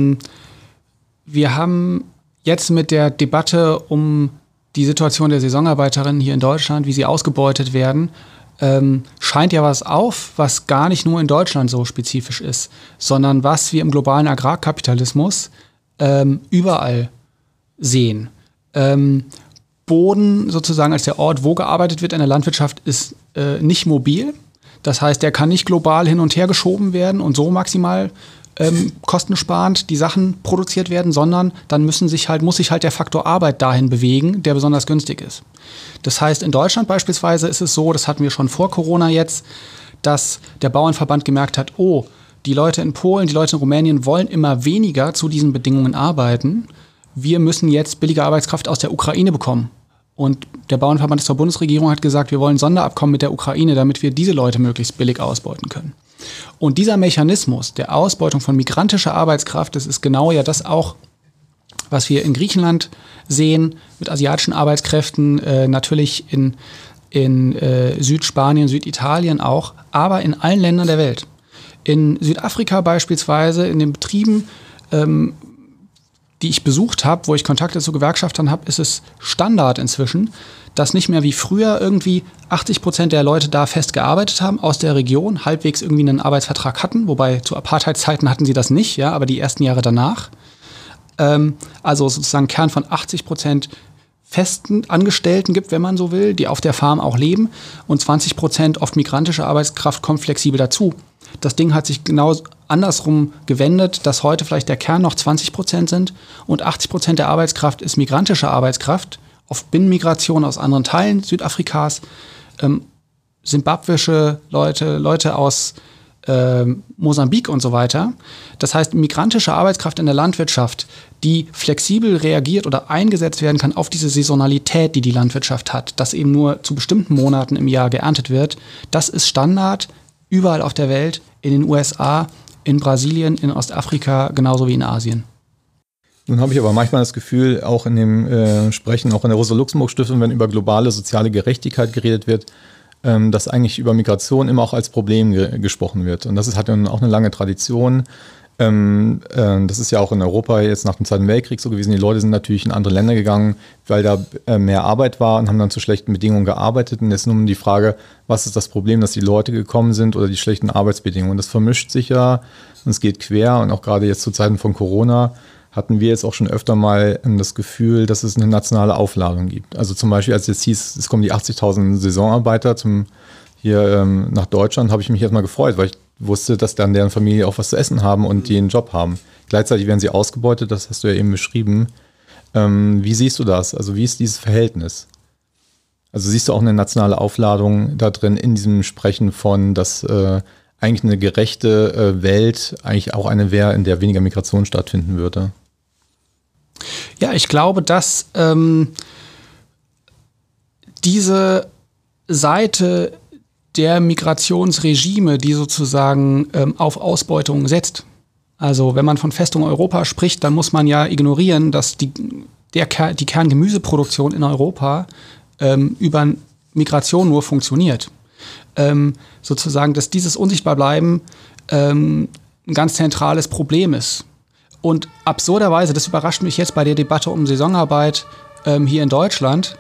wir haben jetzt mit der Debatte um die Situation der Saisonarbeiterinnen hier in Deutschland, wie sie ausgebeutet werden, scheint ja was auf, was gar nicht nur in Deutschland so spezifisch ist, sondern was wir im globalen Agrarkapitalismus überall sehen. Boden sozusagen als der Ort, wo gearbeitet wird in der Landwirtschaft, ist nicht mobil. Das heißt, der kann nicht global hin und her geschoben werden und so maximal kostensparend die Sachen produziert werden, sondern dann muss sich halt der Faktor Arbeit dahin bewegen, der besonders günstig ist. Das heißt, in Deutschland beispielsweise ist es so, das hatten wir schon vor Corona jetzt, dass der Bauernverband gemerkt hat, oh, die Leute in Polen, die Leute in Rumänien wollen immer weniger zu diesen Bedingungen arbeiten. Wir müssen jetzt billige Arbeitskraft aus der Ukraine bekommen. Und der Bauernverband zur Bundesregierung hat gesagt, wir wollen Sonderabkommen mit der Ukraine, damit wir diese Leute möglichst billig ausbeuten können. Und dieser Mechanismus der Ausbeutung von migrantischer Arbeitskraft, das ist genau ja das auch, was wir in Griechenland sehen, mit asiatischen Arbeitskräften, natürlich in Südspanien, Süditalien auch, aber in allen Ländern der Welt. In Südafrika beispielsweise, in den Betrieben, die ich besucht habe, wo ich Kontakte zu Gewerkschaftern habe, ist es Standard inzwischen, dass nicht mehr wie früher irgendwie 80% der Leute da fest gearbeitet haben aus der Region, halbwegs irgendwie einen Arbeitsvertrag hatten, wobei zu Apartheidszeiten hatten sie das nicht, ja, aber die ersten Jahre danach. Also sozusagen Kern von 80% festen Angestellten gibt, wenn man so will, die auf der Farm auch leben, und 20% oft migrantische Arbeitskraft kommt flexibel dazu. Das Ding hat sich genau andersrum gewendet, dass heute vielleicht der Kern noch 20% sind und 80% der Arbeitskraft ist migrantische Arbeitskraft, oft Binnenmigration aus anderen Teilen Südafrikas, simbabwische Leute aus Mosambik und so weiter. Das heißt, migrantische Arbeitskraft in der Landwirtschaft, die flexibel reagiert oder eingesetzt werden kann auf diese Saisonalität, die die Landwirtschaft hat, dass eben nur zu bestimmten Monaten im Jahr geerntet wird, das ist Standard überall auf der Welt, in den USA, in Brasilien, in Ostafrika, genauso wie in Asien. Nun habe ich aber manchmal das Gefühl, auch in dem Sprechen, auch in der Rosa-Luxemburg-Stiftung, wenn über globale soziale Gerechtigkeit geredet wird, dass eigentlich über Migration immer auch als Problem gesprochen wird. Und das hat ja auch eine lange Tradition. Das ist ja auch in Europa jetzt nach dem Zweiten Weltkrieg so gewesen. Die Leute sind natürlich in andere Länder gegangen, weil da mehr Arbeit war und haben dann zu schlechten Bedingungen gearbeitet. Und jetzt nun die Frage, was ist das Problem, dass die Leute gekommen sind oder die schlechten Arbeitsbedingungen? Das vermischt sich ja und es geht quer. Und auch gerade jetzt zu Zeiten von Corona hatten wir jetzt auch schon öfter mal das Gefühl, dass es eine nationale Aufladung gibt. Also zum Beispiel, als es hieß, es kommen die 80.000 Saisonarbeiter hier nach Deutschland, habe ich mich erstmal gefreut, weil ich wusste, dass dann deren Familie auch was zu essen haben und die einen Job haben. Gleichzeitig werden sie ausgebeutet, das hast du ja eben beschrieben. Wie siehst du das? Also wie ist dieses Verhältnis? Also siehst du auch eine nationale Aufladung da drin in diesem Sprechen von, dass eigentlich eine gerechte Welt eigentlich auch eine wäre, in der weniger Migration stattfinden würde? Ja, ich glaube, dass diese Seite der Migrationsregime, die sozusagen auf Ausbeutung setzt. Also wenn man von Festung Europa spricht, dann muss man ja ignorieren, dass die Kerngemüseproduktion in Europa über Migration nur funktioniert. Sozusagen, dass dieses Unsichtbarbleiben ein ganz zentrales Problem ist. Und absurderweise, das überrascht mich jetzt bei der Debatte um Saisonarbeit hier in Deutschland,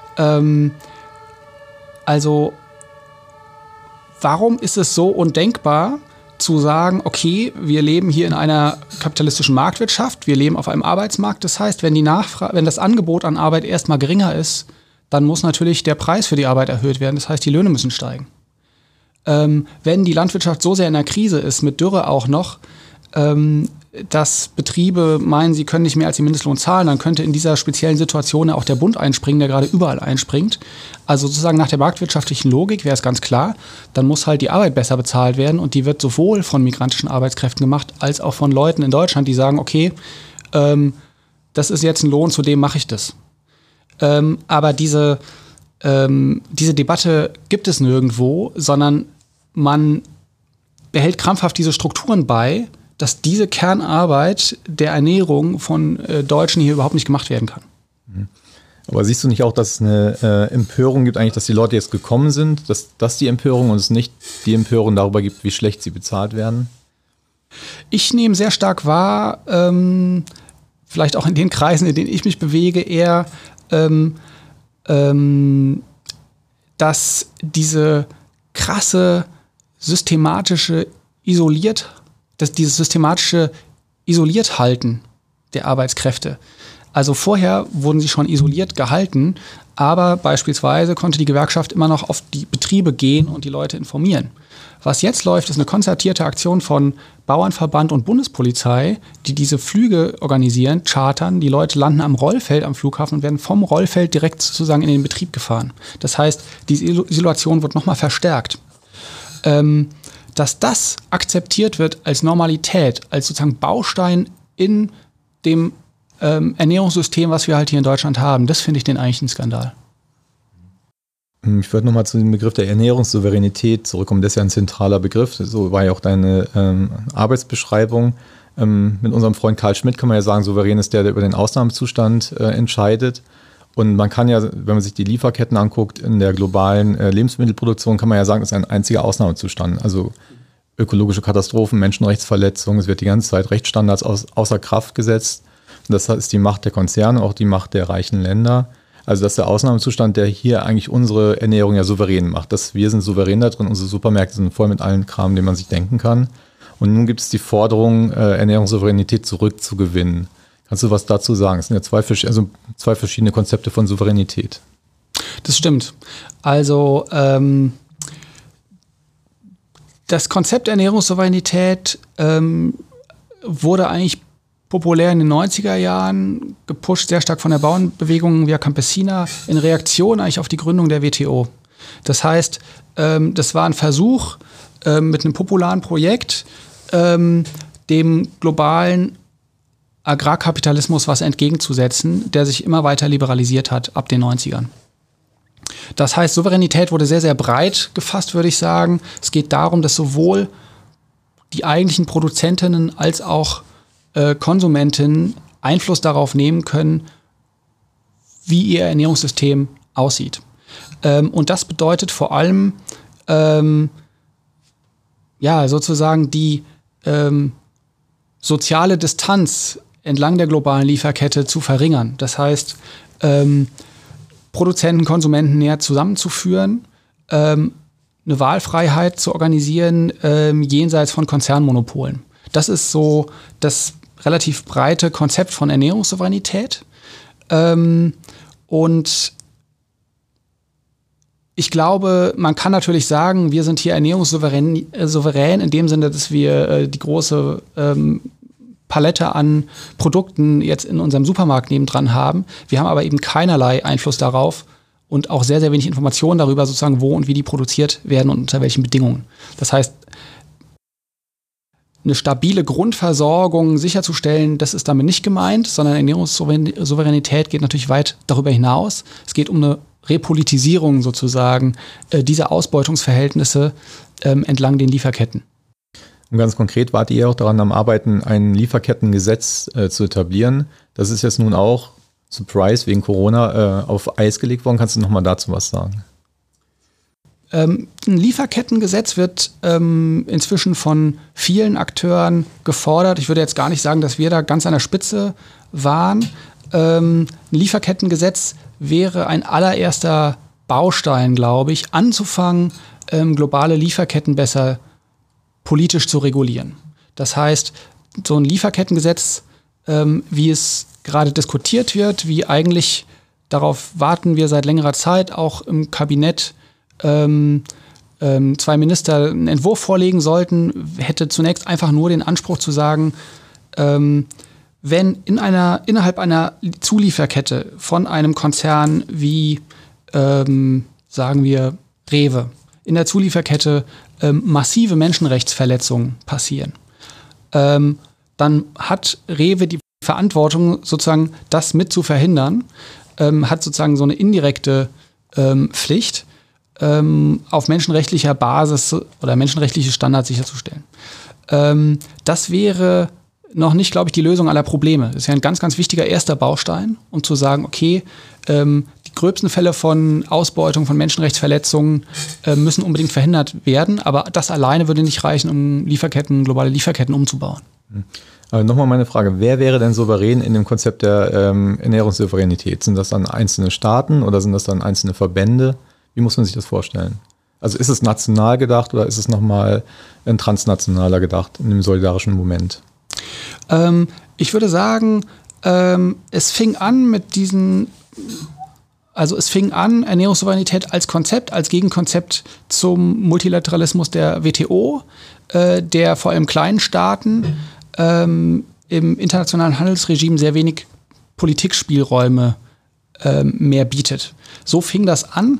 also warum ist es so undenkbar zu sagen, okay, wir leben hier in einer kapitalistischen Marktwirtschaft, wir leben auf einem Arbeitsmarkt, das heißt, wenn das Angebot an Arbeit erstmal geringer ist, dann muss natürlich der Preis für die Arbeit erhöht werden, das heißt, die Löhne müssen steigen. Wenn die Landwirtschaft so sehr in der Krise ist, mit Dürre auch noch, dass Betriebe meinen, sie können nicht mehr als den Mindestlohn zahlen, dann könnte in dieser speziellen Situation auch der Bund einspringen, der gerade überall einspringt. Also sozusagen nach der marktwirtschaftlichen Logik wäre es ganz klar, dann muss halt die Arbeit besser bezahlt werden und die wird sowohl von migrantischen Arbeitskräften gemacht, als auch von Leuten in Deutschland, die sagen, okay, das ist jetzt ein Lohn, zu dem mache ich das. Aber diese Debatte gibt es nirgendwo, sondern man behält krampfhaft diese Strukturen bei, dass diese Kernarbeit der Ernährung von Deutschen hier überhaupt nicht gemacht werden kann. Aber siehst du nicht auch, dass es eine Empörung gibt, eigentlich, dass die Leute jetzt gekommen sind, dass das die Empörung und es nicht die Empörung darüber gibt, wie schlecht sie bezahlt werden? Ich nehme sehr stark wahr, vielleicht auch in den Kreisen, in denen ich mich bewege, eher, dass diese krasse systematische dieses systematische Isolierthalten der Arbeitskräfte. Also vorher wurden sie schon isoliert gehalten, aber beispielsweise konnte die Gewerkschaft immer noch auf die Betriebe gehen und die Leute informieren. Was jetzt läuft, ist eine konzertierte Aktion von Bauernverband und Bundespolizei, die diese Flüge organisieren, chartern. Die Leute landen am Rollfeld am Flughafen und werden vom Rollfeld direkt sozusagen in den Betrieb gefahren. Das heißt, diese Isolation wird nochmal verstärkt. Dass das akzeptiert wird als Normalität, als sozusagen Baustein in dem Ernährungssystem, was wir halt hier in Deutschland haben, das finde ich den eigentlich ein Skandal. Ich würde nochmal zu dem Begriff der Ernährungssouveränität zurückkommen. Das ist ja ein zentraler Begriff. So war ja auch deine Arbeitsbeschreibung. Mit unserem Freund Karl Schmidt kann man ja sagen, souverän ist der über den Ausnahmezustand entscheidet. Und man kann ja, wenn man sich die Lieferketten anguckt, in der globalen Lebensmittelproduktion, kann man ja sagen, das ist ein einziger Ausnahmezustand. Also ökologische Katastrophen, Menschenrechtsverletzungen, es wird die ganze Zeit Rechtsstandards außer Kraft gesetzt. Und das ist die Macht der Konzerne, auch die Macht der reichen Länder. Also das ist der Ausnahmezustand, der hier eigentlich unsere Ernährung ja souverän macht. Wir sind souverän da drin, unsere Supermärkte sind voll mit allen Kram, den man sich denken kann. Und nun gibt es die Forderung, Ernährungssouveränität zurückzugewinnen. Kannst du was dazu sagen? Es sind ja zwei verschiedene Konzepte von Souveränität. Das stimmt. Also das Konzept Ernährungssouveränität wurde eigentlich populär in den 90er Jahren, gepusht sehr stark von der Bauernbewegung Via Campesina in Reaktion eigentlich auf die Gründung der WTO. Das heißt, das war ein Versuch mit einem popularen Projekt, dem globalen Agrarkapitalismus was entgegenzusetzen, der sich immer weiter liberalisiert hat ab den 90ern. Das heißt, Souveränität wurde sehr, sehr breit gefasst, würde ich sagen. Es geht darum, dass sowohl die eigentlichen Produzentinnen als auch Konsumentinnen Einfluss darauf nehmen können, wie ihr Ernährungssystem aussieht. Und das bedeutet vor allem sozusagen die soziale Distanz entlang der globalen Lieferkette zu verringern. Das heißt, Produzenten, Konsumenten näher zusammenzuführen, eine Wahlfreiheit zu organisieren jenseits von Konzernmonopolen. Das ist so das relativ breite Konzept von Ernährungssouveränität. Und ich glaube, man kann natürlich sagen, wir sind hier ernährungssouverän in dem Sinne, dass wir die große Palette an Produkten jetzt in unserem Supermarkt nebendran haben. Wir haben aber eben keinerlei Einfluss darauf und auch sehr, sehr wenig Informationen darüber, sozusagen, wo und wie die produziert werden und unter welchen Bedingungen. Das heißt, eine stabile Grundversorgung sicherzustellen, das ist damit nicht gemeint, sondern Ernährungssouveränität geht natürlich weit darüber hinaus. Es geht um eine Repolitisierung sozusagen dieser Ausbeutungsverhältnisse entlang den Lieferketten. Und ganz konkret wart ihr auch daran am Arbeiten, ein Lieferkettengesetz zu etablieren. Das ist jetzt nun auch, Surprise, wegen Corona auf Eis gelegt worden. Kannst du nochmal dazu was sagen? Ein Lieferkettengesetz wird inzwischen von vielen Akteuren gefordert. Ich würde jetzt gar nicht sagen, dass wir da ganz an der Spitze waren. Ein Lieferkettengesetz wäre ein allererster Baustein, glaube ich, anzufangen, globale Lieferketten besser politisch zu regulieren. Das heißt, so ein Lieferkettengesetz, wie es gerade diskutiert wird, wie eigentlich, darauf warten wir seit längerer Zeit, auch im Kabinett zwei Minister einen Entwurf vorlegen sollten, hätte zunächst einfach nur den Anspruch zu sagen, wenn innerhalb einer Zulieferkette von einem Konzern wie, sagen wir, Rewe, in der Zulieferkette massive Menschenrechtsverletzungen passieren, dann hat Rewe die Verantwortung, sozusagen das mit zu verhindern, hat sozusagen so eine indirekte Pflicht, auf menschenrechtlicher Basis oder menschenrechtliche Standards sicherzustellen. Das wäre noch nicht, glaube ich, die Lösung aller Probleme. Das ist ja ein ganz, ganz wichtiger erster Baustein, um zu sagen, okay, die gröbsten Fälle von Ausbeutung, von Menschenrechtsverletzungen müssen unbedingt verhindert werden, aber das alleine würde nicht reichen, um globale Lieferketten umzubauen. Aber nochmal meine Frage, wer wäre denn souverän in dem Konzept der Ernährungssouveränität? Sind das dann einzelne Staaten oder sind das dann einzelne Verbände? Wie muss man sich das vorstellen? Also ist es national gedacht oder ist es nochmal ein transnationaler gedacht in dem solidarischen Moment? Ich würde sagen, es fing an, Ernährungssouveränität als Konzept, als Gegenkonzept zum Multilateralismus der WTO, der vor allem kleinen Staaten im internationalen Handelsregime sehr wenig Politikspielräume mehr bietet. So fing das an.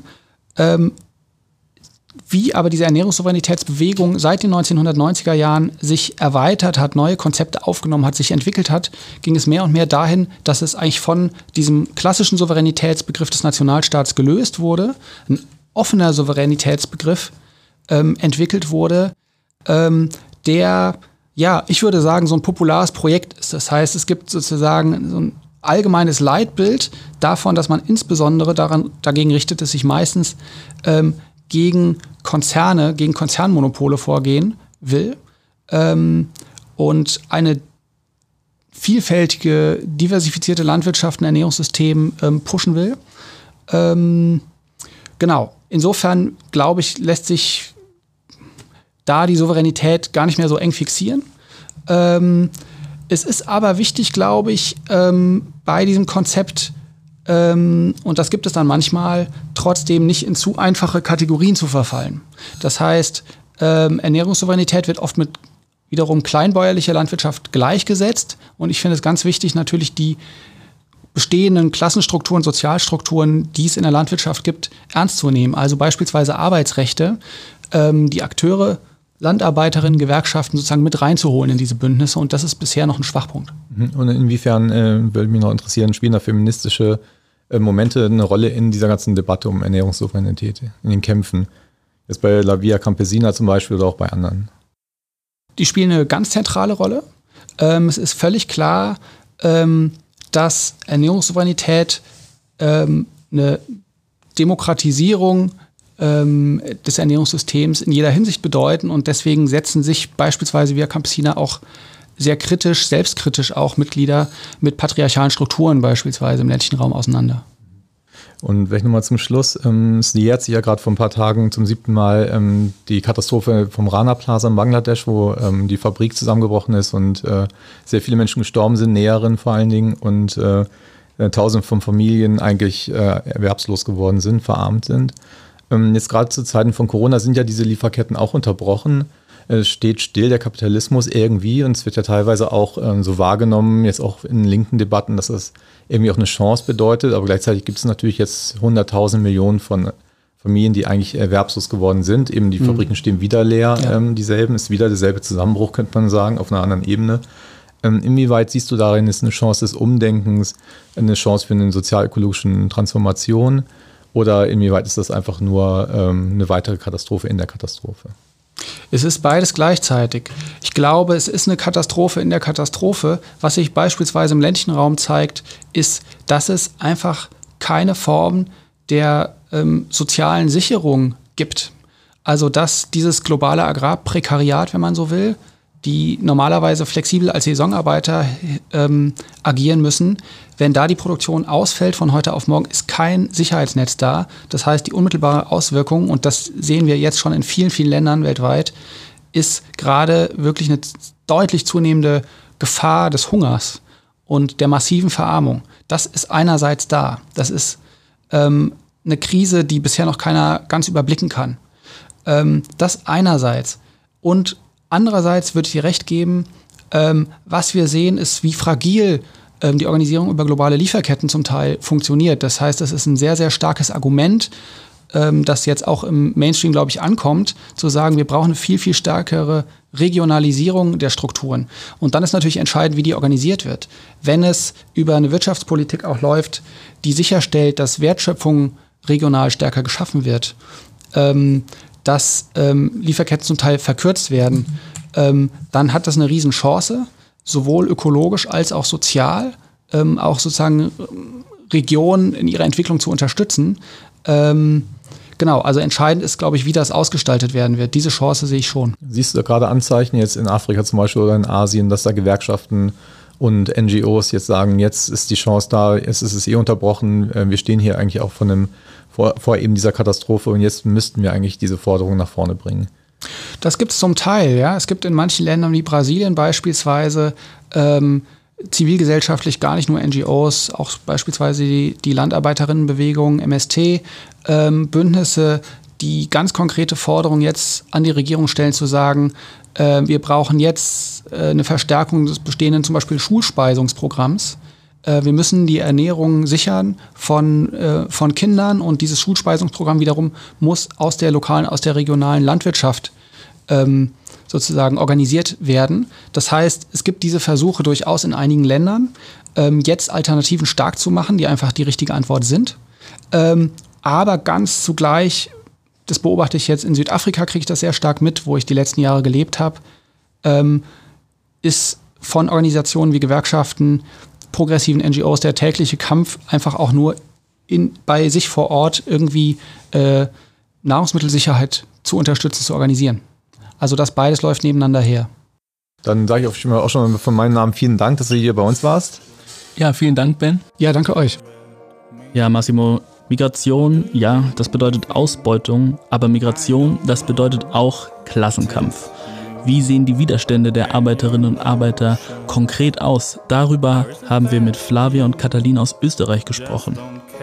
Wie aber diese Ernährungssouveränitätsbewegung seit den 1990er Jahren sich erweitert hat, neue Konzepte aufgenommen hat, sich entwickelt hat, ging es mehr und mehr dahin, dass es eigentlich von diesem klassischen Souveränitätsbegriff des Nationalstaats gelöst wurde, ein offener Souveränitätsbegriff entwickelt wurde, der, ja, ich würde sagen, so ein populares Projekt ist. Das heißt, es gibt sozusagen so ein allgemeines Leitbild davon, dass man insbesondere dagegen richtet, dass sich meistens gegen Konzerne, gegen Konzernmonopole vorgehen will und eine vielfältige, diversifizierte Landwirtschaft und Ernährungssystem pushen will. Genau. Insofern, glaube ich, lässt sich da die Souveränität gar nicht mehr so eng fixieren. Es ist aber wichtig, glaube ich, bei diesem Konzept, und das gibt es dann manchmal, trotzdem nicht in zu einfache Kategorien zu verfallen. Das heißt, Ernährungssouveränität wird oft mit wiederum kleinbäuerlicher Landwirtschaft gleichgesetzt. Und ich finde es ganz wichtig, natürlich die bestehenden Klassenstrukturen, Sozialstrukturen, die es in der Landwirtschaft gibt, ernst zu nehmen. Also beispielsweise Arbeitsrechte, die Akteure, Landarbeiterinnen, Gewerkschaften sozusagen mit reinzuholen in diese Bündnisse. Und das ist bisher noch ein Schwachpunkt. Und inwiefern, würde mich noch interessieren, spielen da feministische Momente eine Rolle in dieser ganzen Debatte um Ernährungssouveränität, in den Kämpfen? Jetzt bei La Via Campesina zum Beispiel oder auch bei anderen? Die spielen eine ganz zentrale Rolle. Es ist völlig klar, dass Ernährungssouveränität eine Demokratisierung des Ernährungssystems in jeder Hinsicht bedeuten und deswegen setzen sich beispielsweise Via Campesina auch sehr kritisch, selbstkritisch auch Mitglieder mit patriarchalen Strukturen beispielsweise im ländlichen Raum auseinander. Und vielleicht nochmal zum Schluss, es jährt sich ja gerade vor ein paar Tagen zum 7. Mal die Katastrophe vom Rana Plaza in Bangladesch, wo die Fabrik zusammengebrochen ist und sehr viele Menschen gestorben sind, Näherinnen vor allen Dingen, und Tausende von Familien eigentlich erwerbslos geworden sind, verarmt sind. Jetzt gerade zu Zeiten von Corona sind ja diese Lieferketten auch unterbrochen. Es steht still, der Kapitalismus irgendwie, und es wird ja teilweise auch so wahrgenommen, jetzt auch in linken Debatten, dass das irgendwie auch eine Chance bedeutet, aber gleichzeitig gibt es natürlich jetzt 100.000 Millionen von Familien, die eigentlich erwerbslos geworden sind. Eben die Fabriken stehen wieder leer, dieselben, ist wieder derselbe Zusammenbruch, könnte man sagen, auf einer anderen Ebene. Inwieweit siehst du darin, ist eine Chance des Umdenkens, eine Chance für eine sozialökologischen Transformation, oder inwieweit ist das einfach nur eine weitere Katastrophe in der Katastrophe? Es ist beides gleichzeitig. Ich glaube, es ist eine Katastrophe in der Katastrophe. Was sich beispielsweise im ländlichen Raum zeigt, ist, dass es einfach keine Form der sozialen Sicherung gibt. Also dass dieses globale Agrarprekariat, wenn man so will, die normalerweise flexibel als Saisonarbeiter agieren müssen, wenn da die Produktion ausfällt von heute auf morgen, ist kein Sicherheitsnetz da. Das heißt, die unmittelbare Auswirkung, und das sehen wir jetzt schon in vielen, vielen Ländern weltweit, ist gerade wirklich eine deutlich zunehmende Gefahr des Hungers und der massiven Verarmung. Das ist einerseits da. Das ist eine Krise, die bisher noch keiner ganz überblicken kann. Das einerseits. Und andererseits würde ich dir recht geben, was wir sehen, ist, wie fragil die Organisierung über globale Lieferketten zum Teil funktioniert. Das heißt, das ist ein sehr, sehr starkes Argument, das jetzt auch im Mainstream, glaube ich, ankommt, zu sagen, wir brauchen eine viel, viel stärkere Regionalisierung der Strukturen. Und dann ist natürlich entscheidend, wie die organisiert wird. Wenn es über eine Wirtschaftspolitik auch läuft, die sicherstellt, dass Wertschöpfung regional stärker geschaffen wird, dass Lieferketten zum Teil verkürzt werden, dann hat das eine Riesenchance, sowohl ökologisch als auch sozial, auch sozusagen Regionen in ihrer Entwicklung zu unterstützen. Genau, also entscheidend ist, glaube ich, wie das ausgestaltet werden wird. Diese Chance sehe ich schon. Siehst du da gerade Anzeichen jetzt in Afrika zum Beispiel oder in Asien, dass da Gewerkschaften und NGOs jetzt sagen, jetzt ist die Chance da, jetzt ist es unterbrochen, wir stehen hier eigentlich auch vor eben dieser Katastrophe und jetzt müssten wir eigentlich diese Forderung nach vorne bringen? Das gibt es zum Teil, ja. Es gibt in manchen Ländern wie Brasilien beispielsweise zivilgesellschaftlich gar nicht nur NGOs, auch beispielsweise die Landarbeiterinnenbewegung, MST, Bündnisse, die ganz konkrete Forderungen jetzt an die Regierung stellen, zu sagen, wir brauchen jetzt eine Verstärkung des bestehenden zum Beispiel Schulspeisungsprogramms. Wir müssen die Ernährung sichern von Kindern, und dieses Schulspeisungsprogramm wiederum muss aus der lokalen, aus der regionalen Landwirtschaft sozusagen organisiert werden. Das heißt, es gibt diese Versuche durchaus in einigen Ländern, jetzt Alternativen stark zu machen, die einfach die richtige Antwort sind. Aber ganz zugleich das beobachte ich jetzt in Südafrika, kriege ich das sehr stark mit, wo ich die letzten Jahre gelebt habe, ist von Organisationen wie Gewerkschaften, progressiven NGOs der tägliche Kampf einfach auch nur bei sich vor Ort irgendwie Nahrungsmittelsicherheit zu unterstützen, zu organisieren. Also das beides läuft nebeneinander her. Dann sage ich auch schon mal von meinem Namen vielen Dank, dass du hier bei uns warst. Ja, vielen Dank, Ben. Ja, danke euch. Ja, Massimo, Migration, ja, das bedeutet Ausbeutung, aber Migration, das bedeutet auch Klassenkampf. Wie sehen die Widerstände der Arbeiterinnen und Arbeiter konkret aus? Darüber haben wir mit Flavia und Katalin aus Österreich gesprochen.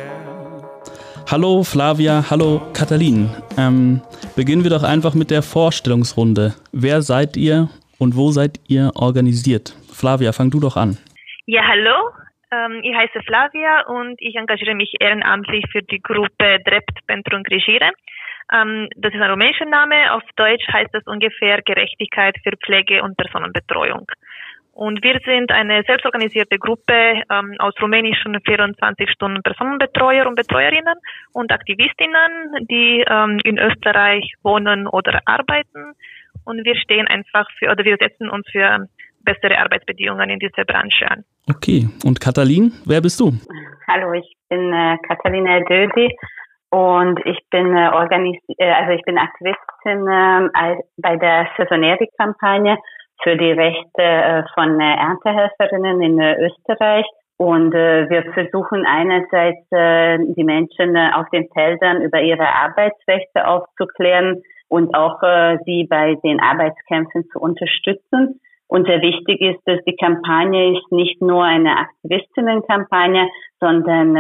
Hallo Flavia, hallo Katalin. Beginnen wir doch einfach mit der Vorstellungsrunde. Wer seid ihr und wo seid ihr organisiert? Flavia, fang du doch an. Ja, hallo. Ich heiße Flavia und ich engagiere mich ehrenamtlich für die Gruppe Drept pentru Îngrijire. Das ist ein rumänischer Name. Auf Deutsch heißt es ungefähr Gerechtigkeit für Pflege und Personenbetreuung. Und wir sind eine selbstorganisierte Gruppe aus rumänischen 24-Stunden-Personenbetreuer und Betreuerinnen und Aktivistinnen, die in Österreich wohnen oder arbeiten. Und wir stehen einfach wir setzen uns für bessere Arbeitsbedingungen in dieser Branche an. Okay, und Katalin, wer bist du? Hallo, ich bin Katalina Dödi und ich bin ich bin Aktivistin bei der Saisoneri-Kampagne für die Rechte von Erntehelferinnen in Österreich. Und wir versuchen einerseits die Menschen auf den Feldern über ihre Arbeitsrechte aufzuklären und auch sie bei den Arbeitskämpfen zu unterstützen. Und sehr wichtig ist, dass die Kampagne ist nicht nur eine Aktivistinnenkampagne, sondern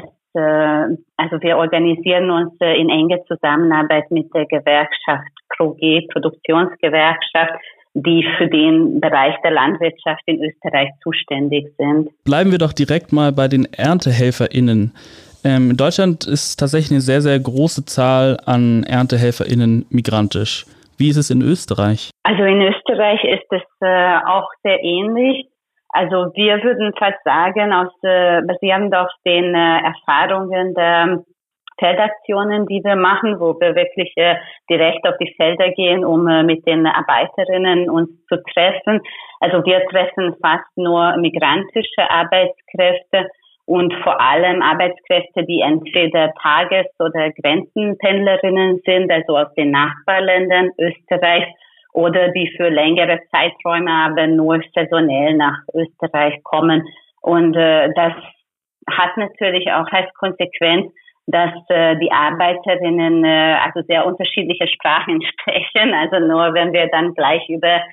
wir organisieren uns in enger Zusammenarbeit mit der Gewerkschaft ProG, Produktionsgewerkschaft, die für den Bereich der Landwirtschaft in Österreich zuständig sind. Bleiben wir doch direkt mal bei den ErntehelferInnen. In Deutschland ist tatsächlich eine sehr, sehr große Zahl an ErntehelferInnen migrantisch. Wie ist es in Österreich? Also in Österreich ist es auch sehr ähnlich. Also wir würden fast sagen, basierend auf den Erfahrungen der Feldaktionen, die wir machen, wo wir wirklich direkt auf die Felder gehen, um mit den Arbeiterinnen uns zu treffen. Also wir treffen fast nur migrantische Arbeitskräfte und vor allem Arbeitskräfte, die entweder Tages- oder Grenzenpendlerinnen sind, also aus den Nachbarländern Österreich, oder die für längere Zeiträume aber nur saisonell nach Österreich kommen. Und das hat natürlich auch als Konsequenz, dass die Arbeiterinnen sehr unterschiedliche Sprachen sprechen. Also nur wenn wir dann gleich über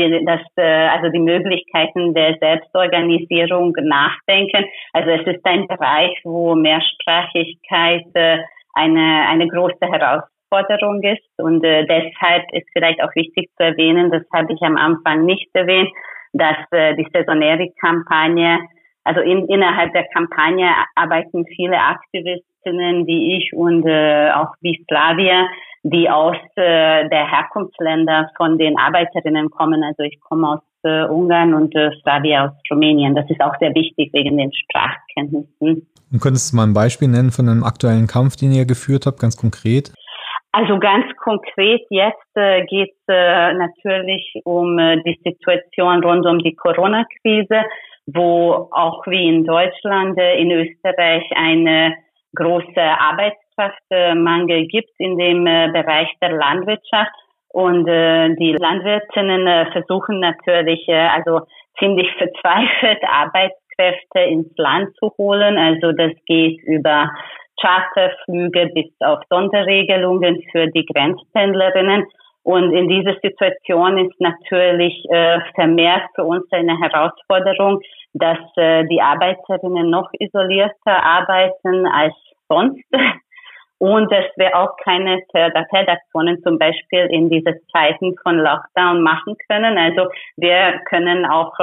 die Möglichkeiten der Selbstorganisierung nachdenken. Also es ist ein Bereich, wo Mehrsprachigkeit eine große Herausforderung ist. Und deshalb ist vielleicht auch wichtig zu erwähnen, das habe ich am Anfang nicht erwähnt, dass die Saisoneri-Kampagne, also innerhalb der Kampagne arbeiten viele Aktivistinnen wie ich und auch wie Flavia, die aus der Herkunftsländer von den Arbeiterinnen kommen. Also ich komme aus Ungarn und Flavia aus Rumänien. Das ist auch sehr wichtig wegen den Sprachkenntnissen. Und könntest du mal ein Beispiel nennen von einem aktuellen Kampf, den ihr geführt habt, ganz konkret? Also ganz konkret jetzt geht es natürlich um die Situation rund um die Corona-Krise, wo auch wie in Deutschland, in Österreich eine große Arbeitskraftmangel gibt in dem Bereich der Landwirtschaft. Und die Landwirtinnen versuchen natürlich ziemlich verzweifelt Arbeitskräfte ins Land zu holen. Also das geht über Charterflüge bis auf Sonderregelungen für die Grenzpendlerinnen. Und in dieser Situation ist natürlich vermehrt für uns eine Herausforderung, dass die Arbeiterinnen noch isolierter arbeiten als sonst. Und dass wir auch keine Feldaktionen zum Beispiel in diesen Zeiten von Lockdown machen können. Also wir können auch,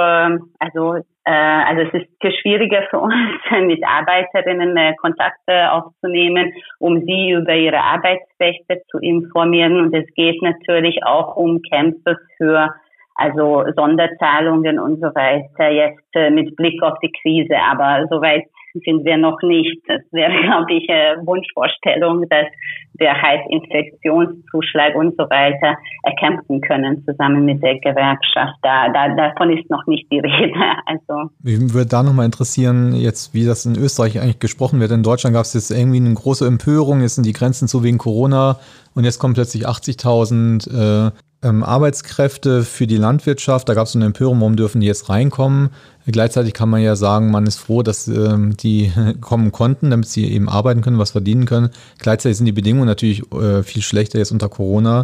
es ist viel schwieriger für uns, mit Arbeiterinnen Kontakte aufzunehmen, um sie über ihre Arbeitsrechte zu informieren. Und es geht natürlich auch um Kämpfe für Sonderzahlungen und so weiter, jetzt mit Blick auf die Krise. Aber soweit sind wir noch nicht. Das wäre, glaube ich, Wunschvorstellung, dass wir halt Infektionszuschlag und so weiter erkämpfen können, zusammen mit der Gewerkschaft. Davon ist noch nicht die Rede. Also mich würde da nochmal interessieren, jetzt wie das in Österreich eigentlich gesprochen wird. In Deutschland gab es jetzt irgendwie eine große Empörung, jetzt sind die Grenzen zu wegen Corona und jetzt kommen plötzlich 80.000 Arbeitskräfte für die Landwirtschaft. Da gab es so eine Empörung, warum dürfen die jetzt reinkommen? Gleichzeitig kann man ja sagen, man ist froh, dass die kommen konnten, damit sie eben arbeiten können, was verdienen können. Gleichzeitig sind die Bedingungen natürlich viel schlechter jetzt unter Corona,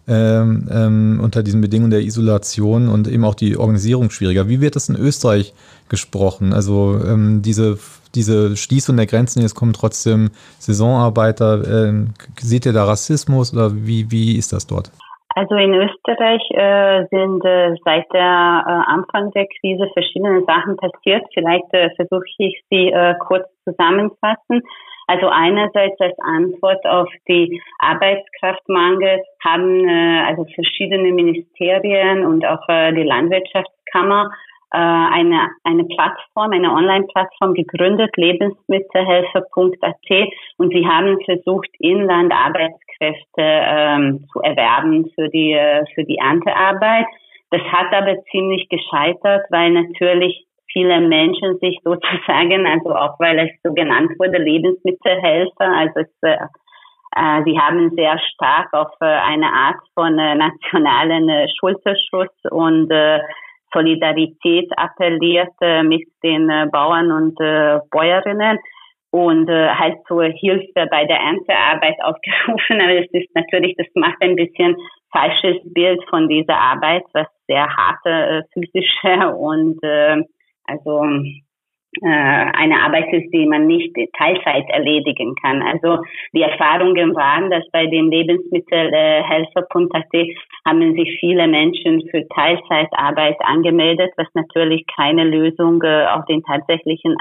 unter diesen Bedingungen der Isolation und eben auch die Organisierung schwieriger. Wie wird das in Österreich gesprochen? Also diese Schließung der Grenzen, jetzt kommen trotzdem Saisonarbeiter. Seht ihr da Rassismus oder wie ist das dort? Also in Österreich sind seit der Anfang der Krise verschiedene Sachen passiert. Vielleicht versuche ich sie kurz zusammenfassen. Also einerseits als Antwort auf die Arbeitskraftmangel haben also verschiedene Ministerien und auch die Landwirtschaftskammer eine Plattform, eine Online-Plattform gegründet, lebensmittelhelfer.at, und sie haben versucht, Inlandarbeitskräfte zu erwerben für die Erntearbeit. Das hat aber ziemlich gescheitert, weil natürlich viele Menschen sich sozusagen, also auch weil es so genannt wurde, Lebensmittelhelfer, also sie haben sehr stark auf eine Art von nationalen Schulterschutz und Solidarität appelliert mit den Bauern und Bäuerinnen und halt zur Hilfe bei der Erntearbeit aufgerufen. Aber es ist natürlich, das macht ein bisschen falsches Bild von dieser Arbeit, was sehr harte physische und also eine Arbeit ist, die man nicht Teilzeit erledigen kann. Also die Erfahrungen waren, dass bei dem Lebensmittelhelfer.at haben sich viele Menschen für Teilzeitarbeit angemeldet, was natürlich keine Lösung auf den tatsächlichen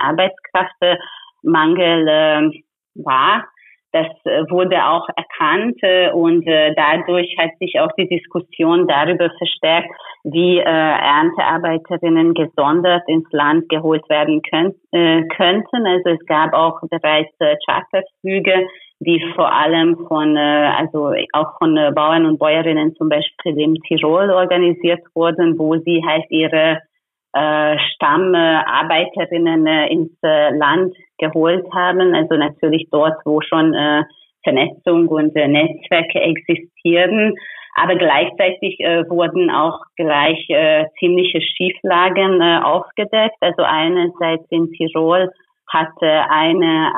Arbeitskraftmangel war. Das wurde auch erkannt und dadurch hat sich auch die Diskussion darüber verstärkt, wie Erntearbeiterinnen gesondert ins Land geholt werden könnten. Also es gab auch bereits Charterflüge, die vor allem also auch von Bauern und Bäuerinnen zum Beispiel in Tirol organisiert wurden, wo sie halt ihre Stammarbeiterinnen ins Land geholt haben, also natürlich dort, wo schon Vernetzung und Netzwerke existieren, aber gleichzeitig wurden auch gleich ziemliche Schieflagen aufgedeckt. Also einerseits in Tirol hatte eine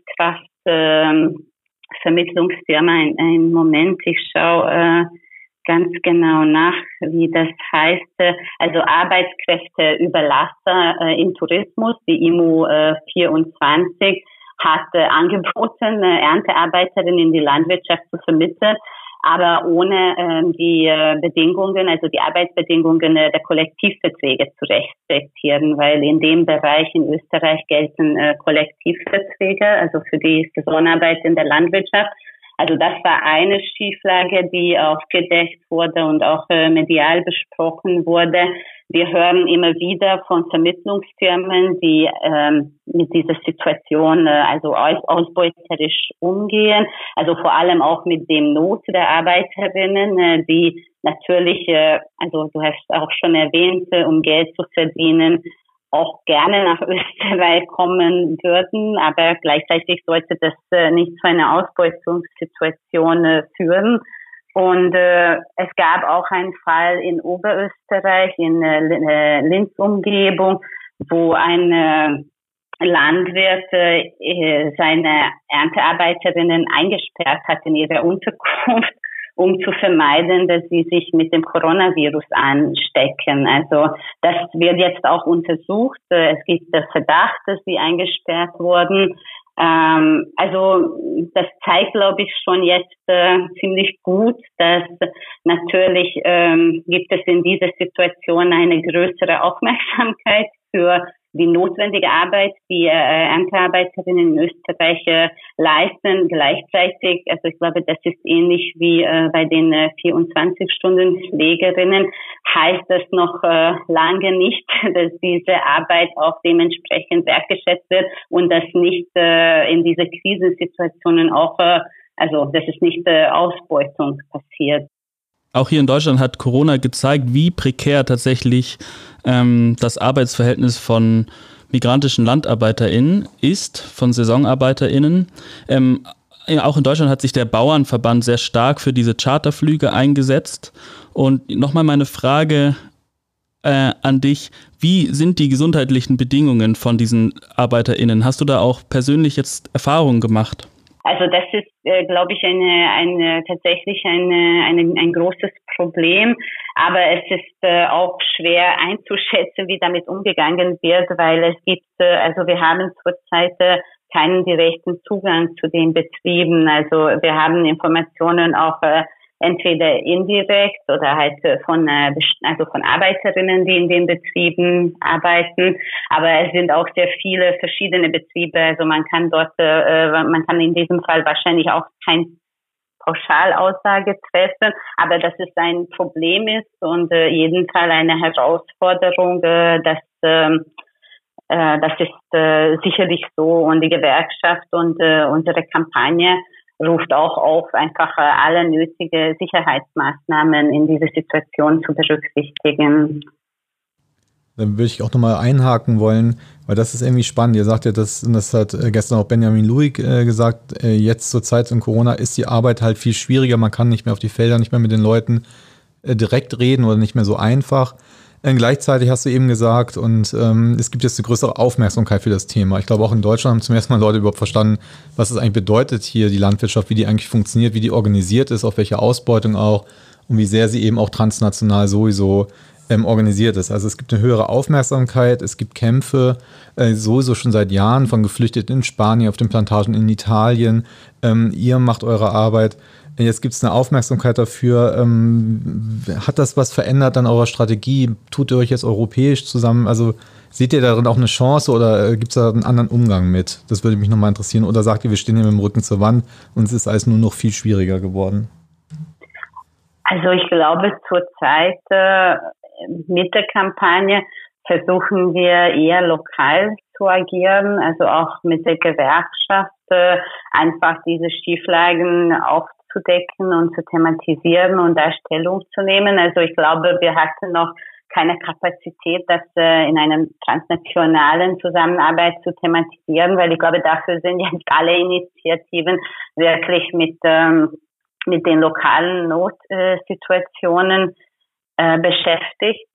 Arbeitskraftvermittlungsfirma, einen Moment, ich schaue ganz genau nach, wie das heißt. Also Arbeitskräfteüberlasser im Tourismus, die IMU 24, hat angeboten, Erntearbeiterinnen in die Landwirtschaft zu vermitteln, aber ohne die Bedingungen, also die Arbeitsbedingungen der Kollektivverträge zu respektieren, weil in dem Bereich in Österreich gelten Kollektivverträge, also für die Saisonarbeit in der Landwirtschaft. Also das war eine Schieflage, die aufgedeckt wurde und auch medial besprochen wurde. Wir hören immer wieder von Vermittlungsfirmen, die mit dieser Situation also ausbeuterisch umgehen. Also vor allem auch mit dem Not der Arbeiterinnen, die natürlich, also du hast auch schon erwähnt, um Geld zu verdienen, auch gerne nach Österreich kommen würden, aber gleichzeitig sollte das nicht zu einer Ausbeutungssituation führen. Und es gab auch einen Fall in Oberösterreich, in Linz-Umgebung, wo ein Landwirt seine Erntearbeiterinnen eingesperrt hat in ihrer Unterkunft, um zu vermeiden, dass sie sich mit dem Coronavirus anstecken. Also das wird jetzt auch untersucht. Es gibt den Verdacht, dass sie eingesperrt wurden. Also das zeigt, glaube ich, schon jetzt ziemlich gut, dass natürlich gibt es in dieser Situation eine größere Aufmerksamkeit für die notwendige Arbeit, die Erntearbeiterinnen in Österreich leisten. Gleichzeitig, also ich glaube, das ist ähnlich wie bei den 24-Stunden-Pflegerinnen, heißt das noch lange nicht, dass diese Arbeit auch dementsprechend wertgeschätzt wird und dass nicht in diese Krisensituationen auch, also dass es nicht Ausbeutung passiert. Auch hier in Deutschland hat Corona gezeigt, wie prekär tatsächlich das Arbeitsverhältnis von migrantischen LandarbeiterInnen ist, von SaisonarbeiterInnen. Auch in Deutschland hat sich der Bauernverband sehr stark für diese Charterflüge eingesetzt. Und nochmal meine Frage an dich, wie sind die gesundheitlichen Bedingungen von diesen ArbeiterInnen? Hast du da auch persönlich jetzt Erfahrungen gemacht? Also das ist, glaube ich, tatsächlich ein großes Problem. Aber es ist auch schwer einzuschätzen, wie damit umgegangen wird, weil es gibt, also wir haben zurzeit keinen direkten Zugang zu den Betrieben. Also wir haben Informationen auch entweder indirekt oder halt von Arbeiterinnen, die in den Betrieben arbeiten. Aber es sind auch sehr viele verschiedene Betriebe. Also man kann in diesem Fall wahrscheinlich auch keine Pauschalaussage treffen, aber dass es ein Problem ist und jeden Fall eine Herausforderung, das ist sicherlich so, und die Gewerkschaft und unsere Kampagne ruft auch auf, einfach alle nötige Sicherheitsmaßnahmen in dieser Situation zu berücksichtigen. Dann würde ich auch nochmal einhaken wollen, weil das ist irgendwie spannend. Ihr sagt ja, das hat gestern auch Benjamin Luig gesagt, jetzt zur Zeit von Corona ist die Arbeit halt viel schwieriger. Man kann nicht mehr auf die Felder, nicht mehr mit den Leuten direkt reden oder nicht mehr so einfach. Gleichzeitig hast du eben gesagt, und es gibt jetzt eine größere Aufmerksamkeit für das Thema. Ich glaube, auch in Deutschland haben zum ersten Mal Leute überhaupt verstanden, was es eigentlich bedeutet hier, die Landwirtschaft, wie die eigentlich funktioniert, wie die organisiert ist, auf welche Ausbeutung auch und wie sehr sie eben auch transnational sowieso organisiert ist. Also es gibt eine höhere Aufmerksamkeit, es gibt Kämpfe, sowieso schon seit Jahren von Geflüchteten in Spanien, auf den Plantagen in Italien. Ihr macht eure Arbeit. Jetzt gibt es eine Aufmerksamkeit dafür. Hat das was verändert an eurer Strategie? Tut ihr euch jetzt europäisch zusammen? Also seht ihr darin auch eine Chance oder gibt es da einen anderen Umgang mit? Das würde mich nochmal interessieren. Oder sagt ihr, wir stehen hier mit dem Rücken zur Wand und es ist alles nur noch viel schwieriger geworden? Also ich glaube, zurzeit mit der Kampagne versuchen wir eher lokal zu agieren, also auch mit der Gewerkschaft einfach diese Schieflagen aufzudecken und zu thematisieren und da Stellung zu nehmen. Also ich glaube, wir hatten noch keine Kapazität, das in einer transnationalen Zusammenarbeit zu thematisieren, weil ich glaube, dafür sind jetzt alle Initiativen wirklich mit den lokalen Notsituationen beschäftigt.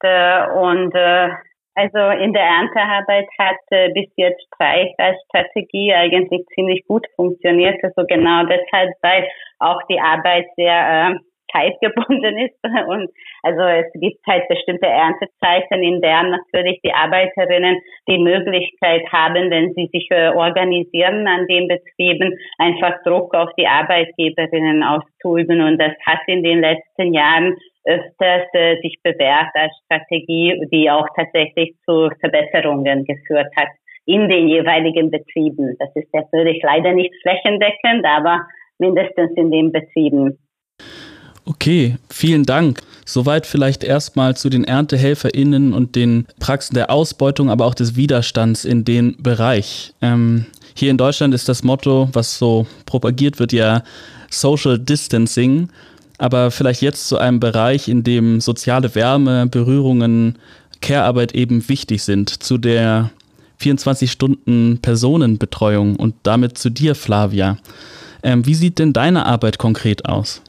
Also in der Erntearbeit hat bis jetzt Streik als Strategie eigentlich ziemlich gut funktioniert. Also genau deshalb, weil auch die Arbeit sehr zeitgebunden ist. Und also es gibt halt bestimmte Erntezeiten, in denen natürlich die Arbeiterinnen die Möglichkeit haben, wenn sie sich organisieren an den Betrieben, einfach Druck auf die Arbeitgeberinnen auszuüben. Und das hat in den letzten Jahren öfters sich bewährt als Strategie, die auch tatsächlich zu Verbesserungen geführt hat in den jeweiligen Betrieben. Das ist natürlich leider nicht flächendeckend, aber mindestens in den Betrieben. Okay, vielen Dank. Soweit vielleicht erstmal zu den ErntehelferInnen und den Praxen der Ausbeutung, aber auch des Widerstands in den Bereich. Hier in Deutschland ist das Motto, was so propagiert wird, ja Social Distancing. Aber vielleicht jetzt zu einem Bereich, in dem soziale Wärme, Berührungen, Care-Arbeit eben wichtig sind, zu der 24-Stunden-Personenbetreuung und damit zu dir, Flavia. Wie sieht denn deine Arbeit konkret aus?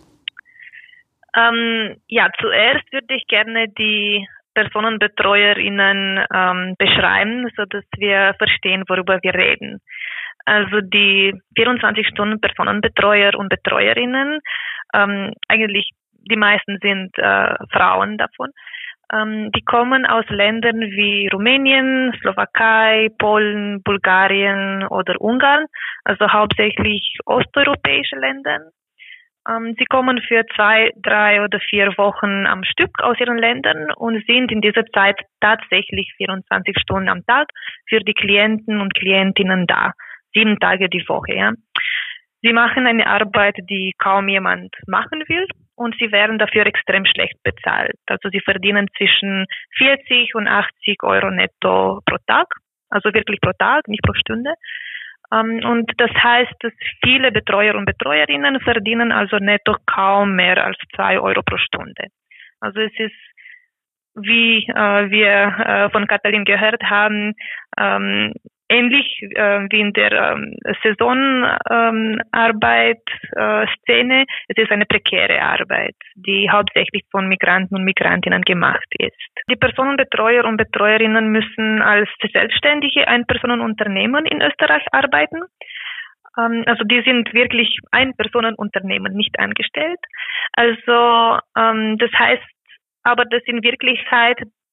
Zuerst würde ich gerne die PersonenbetreuerInnen beschreiben, sodass wir verstehen, worüber wir reden. Also die 24-Stunden-Personenbetreuer und Betreuerinnen, eigentlich die meisten sind Frauen davon, die kommen aus Ländern wie Rumänien, Slowakei, Polen, Bulgarien oder Ungarn, also hauptsächlich osteuropäische Länder. Sie kommen für 2, 3 oder 4 Wochen am Stück aus ihren Ländern und sind in dieser Zeit tatsächlich 24 Stunden am Tag für die Klienten und Klientinnen da, 7 Tage die Woche. Ja. Sie machen eine Arbeit, die kaum jemand machen will und sie werden dafür extrem schlecht bezahlt. Also sie verdienen zwischen 40 und 80 Euro netto pro Tag, also wirklich pro Tag, nicht pro Stunde. Und das heißt, dass viele Betreuer und Betreuerinnen verdienen also netto kaum mehr als 2 Euro pro Stunde. Also es ist, wie wir von Katalin gehört haben, ähnlich wie in der Saisonarbeit-Szene. Es ist eine prekäre Arbeit, die hauptsächlich von Migranten und Migrantinnen gemacht ist. Die Personenbetreuer und Betreuerinnen müssen als selbstständige Einpersonenunternehmen in Österreich arbeiten. Also die sind wirklich Einpersonenunternehmen, nicht angestellt. Also das heißt, aber das ist in Wirklichkeit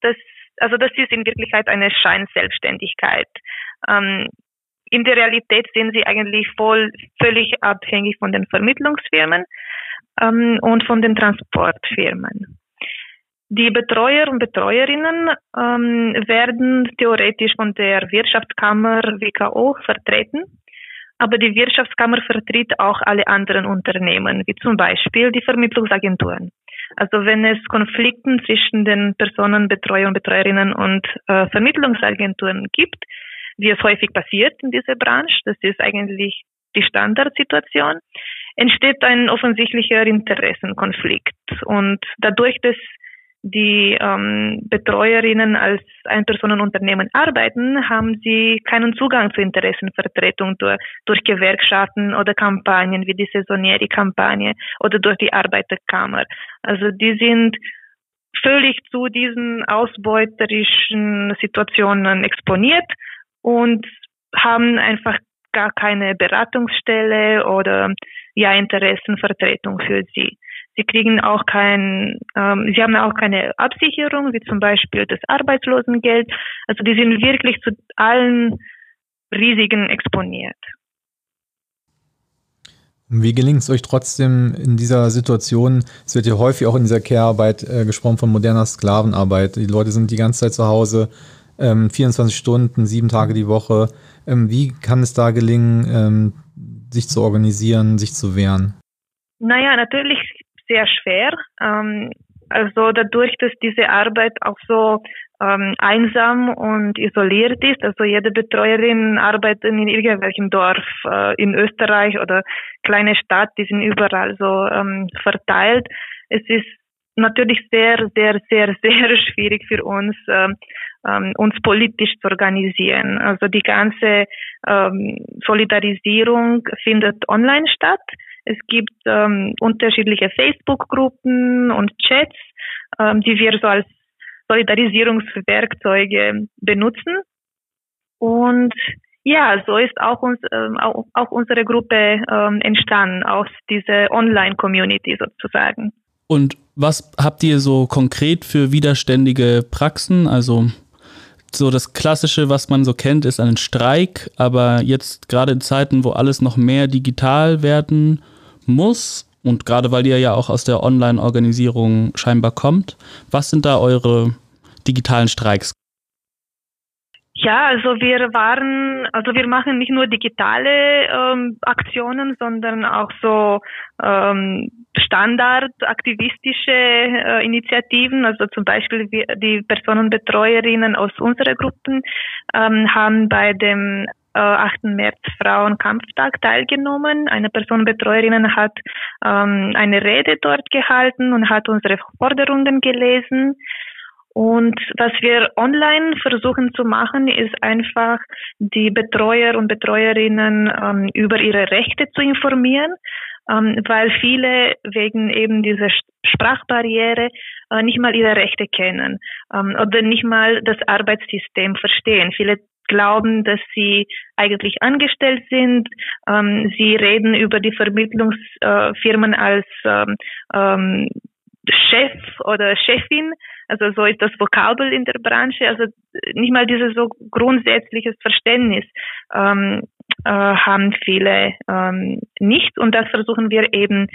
eine Scheinselbstständigkeit. In der Realität sind sie eigentlich völlig abhängig von den Vermittlungsfirmen und von den Transportfirmen. Die Betreuer und Betreuerinnen werden theoretisch von der Wirtschaftskammer WKO vertreten, aber die Wirtschaftskammer vertritt auch alle anderen Unternehmen, wie zum Beispiel die Vermittlungsagenturen. Also wenn es Konflikte zwischen den Personenbetreuer und Betreuerinnen und Vermittlungsagenturen gibt, wie es häufig passiert in dieser Branche, das ist eigentlich die Standardsituation, entsteht ein offensichtlicher Interessenkonflikt. Und dadurch, dass die Betreuerinnen als Einpersonenunternehmen arbeiten, haben sie keinen Zugang zur Interessenvertretung durch Gewerkschaften oder Kampagnen wie die Saisonieri-Kampagne oder durch die Arbeiterkammer. Also die sind völlig zu diesen ausbeuterischen Situationen exponiert und haben einfach gar keine Beratungsstelle oder Interessenvertretung für sie. Sie kriegen auch sie haben auch keine Absicherung, wie zum Beispiel das Arbeitslosengeld. Also die sind wirklich zu allen Risiken exponiert. Wie gelingt es euch trotzdem in dieser Situation? Es wird ja häufig auch in dieser Care-Arbeit gesprochen von moderner Sklavenarbeit. Die Leute sind die ganze Zeit zu Hause, 24 Stunden, 7 Tage die Woche. Wie kann es da gelingen, sich zu organisieren, sich zu wehren? Naja, natürlich sehr schwer. Also dadurch, dass diese Arbeit auch so einsam und isoliert ist, also jede Betreuerin arbeitet in irgendwelchem Dorf in Österreich oder kleine Stadt, die sind überall so verteilt. Es ist natürlich sehr, sehr, sehr, sehr schwierig für uns, uns politisch zu organisieren. Also die ganze Solidarisierung findet online statt. Es gibt unterschiedliche Facebook-Gruppen und Chats, die wir so als Solidarisierungswerkzeuge benutzen. Und ja, so ist auch unsere Gruppe entstanden, aus dieser Online-Community sozusagen. Und was habt ihr so konkret für widerständige Praxen? Also so das Klassische, was man so kennt, ist ein Streik, aber jetzt gerade in Zeiten, wo alles noch mehr digital werden muss und gerade weil ihr ja auch aus der Online-Organisierung scheinbar kommt, was sind da eure digitalen Streiks? Ja, also wir machen nicht nur digitale Aktionen, sondern auch so standardaktivistische Initiativen. Also zum Beispiel die Personenbetreuerinnen aus unserer Gruppen haben bei dem 8. März Frauenkampftag teilgenommen. Eine Personenbetreuerin hat eine Rede dort gehalten und hat unsere Forderungen gelesen. Und was wir online versuchen zu machen, ist einfach die Betreuer und Betreuerinnen über ihre Rechte zu informieren, weil viele wegen eben dieser Sprachbarriere nicht mal ihre Rechte kennen oder nicht mal das Arbeitssystem verstehen. Viele glauben, dass sie eigentlich angestellt sind. Sie reden über die Vermittlungsfirmen als Chef oder Chefin. Also so ist das Vokabel in der Branche. Also nicht mal dieses so grundsätzliches Verständnis haben viele nicht. Und das versuchen wir eben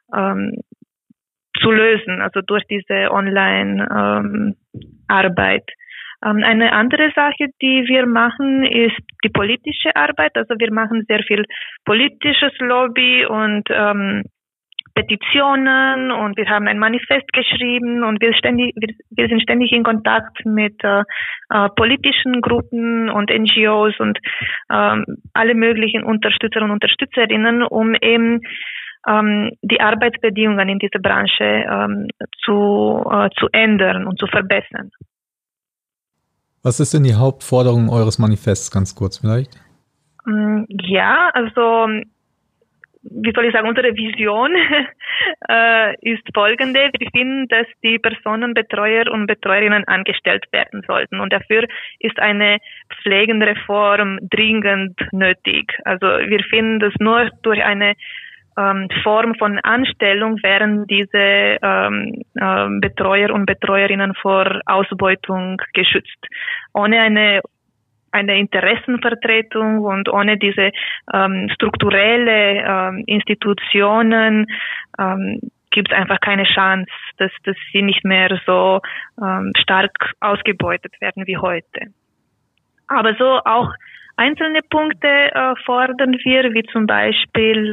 zu lösen, also durch diese Online-Arbeit. Eine andere Sache, die wir machen, ist die politische Arbeit. Also wir machen sehr viel politisches Lobby und Petitionen und wir haben ein Manifest geschrieben und wir sind ständig in Kontakt mit politischen Gruppen und NGOs und alle möglichen Unterstützer und Unterstützerinnen, um eben die Arbeitsbedingungen in dieser Branche zu ändern und zu verbessern. Was ist denn die Hauptforderung eures Manifests, ganz kurz vielleicht? Ja, also wie soll ich sagen, unsere Vision ist folgende. Wir finden, dass die Personenbetreuer und Betreuerinnen angestellt werden sollten. Und dafür ist eine Pflegenreform dringend nötig. Also wir finden, dass nur durch eine Form von Anstellung werden diese Betreuer und Betreuerinnen vor Ausbeutung geschützt. Ohne eine Interessenvertretung und ohne diese strukturelle Institutionen gibt es einfach keine Chance, dass sie nicht mehr so stark ausgebeutet werden wie heute. Aber so auch einzelne Punkte fordern wir, wie zum Beispiel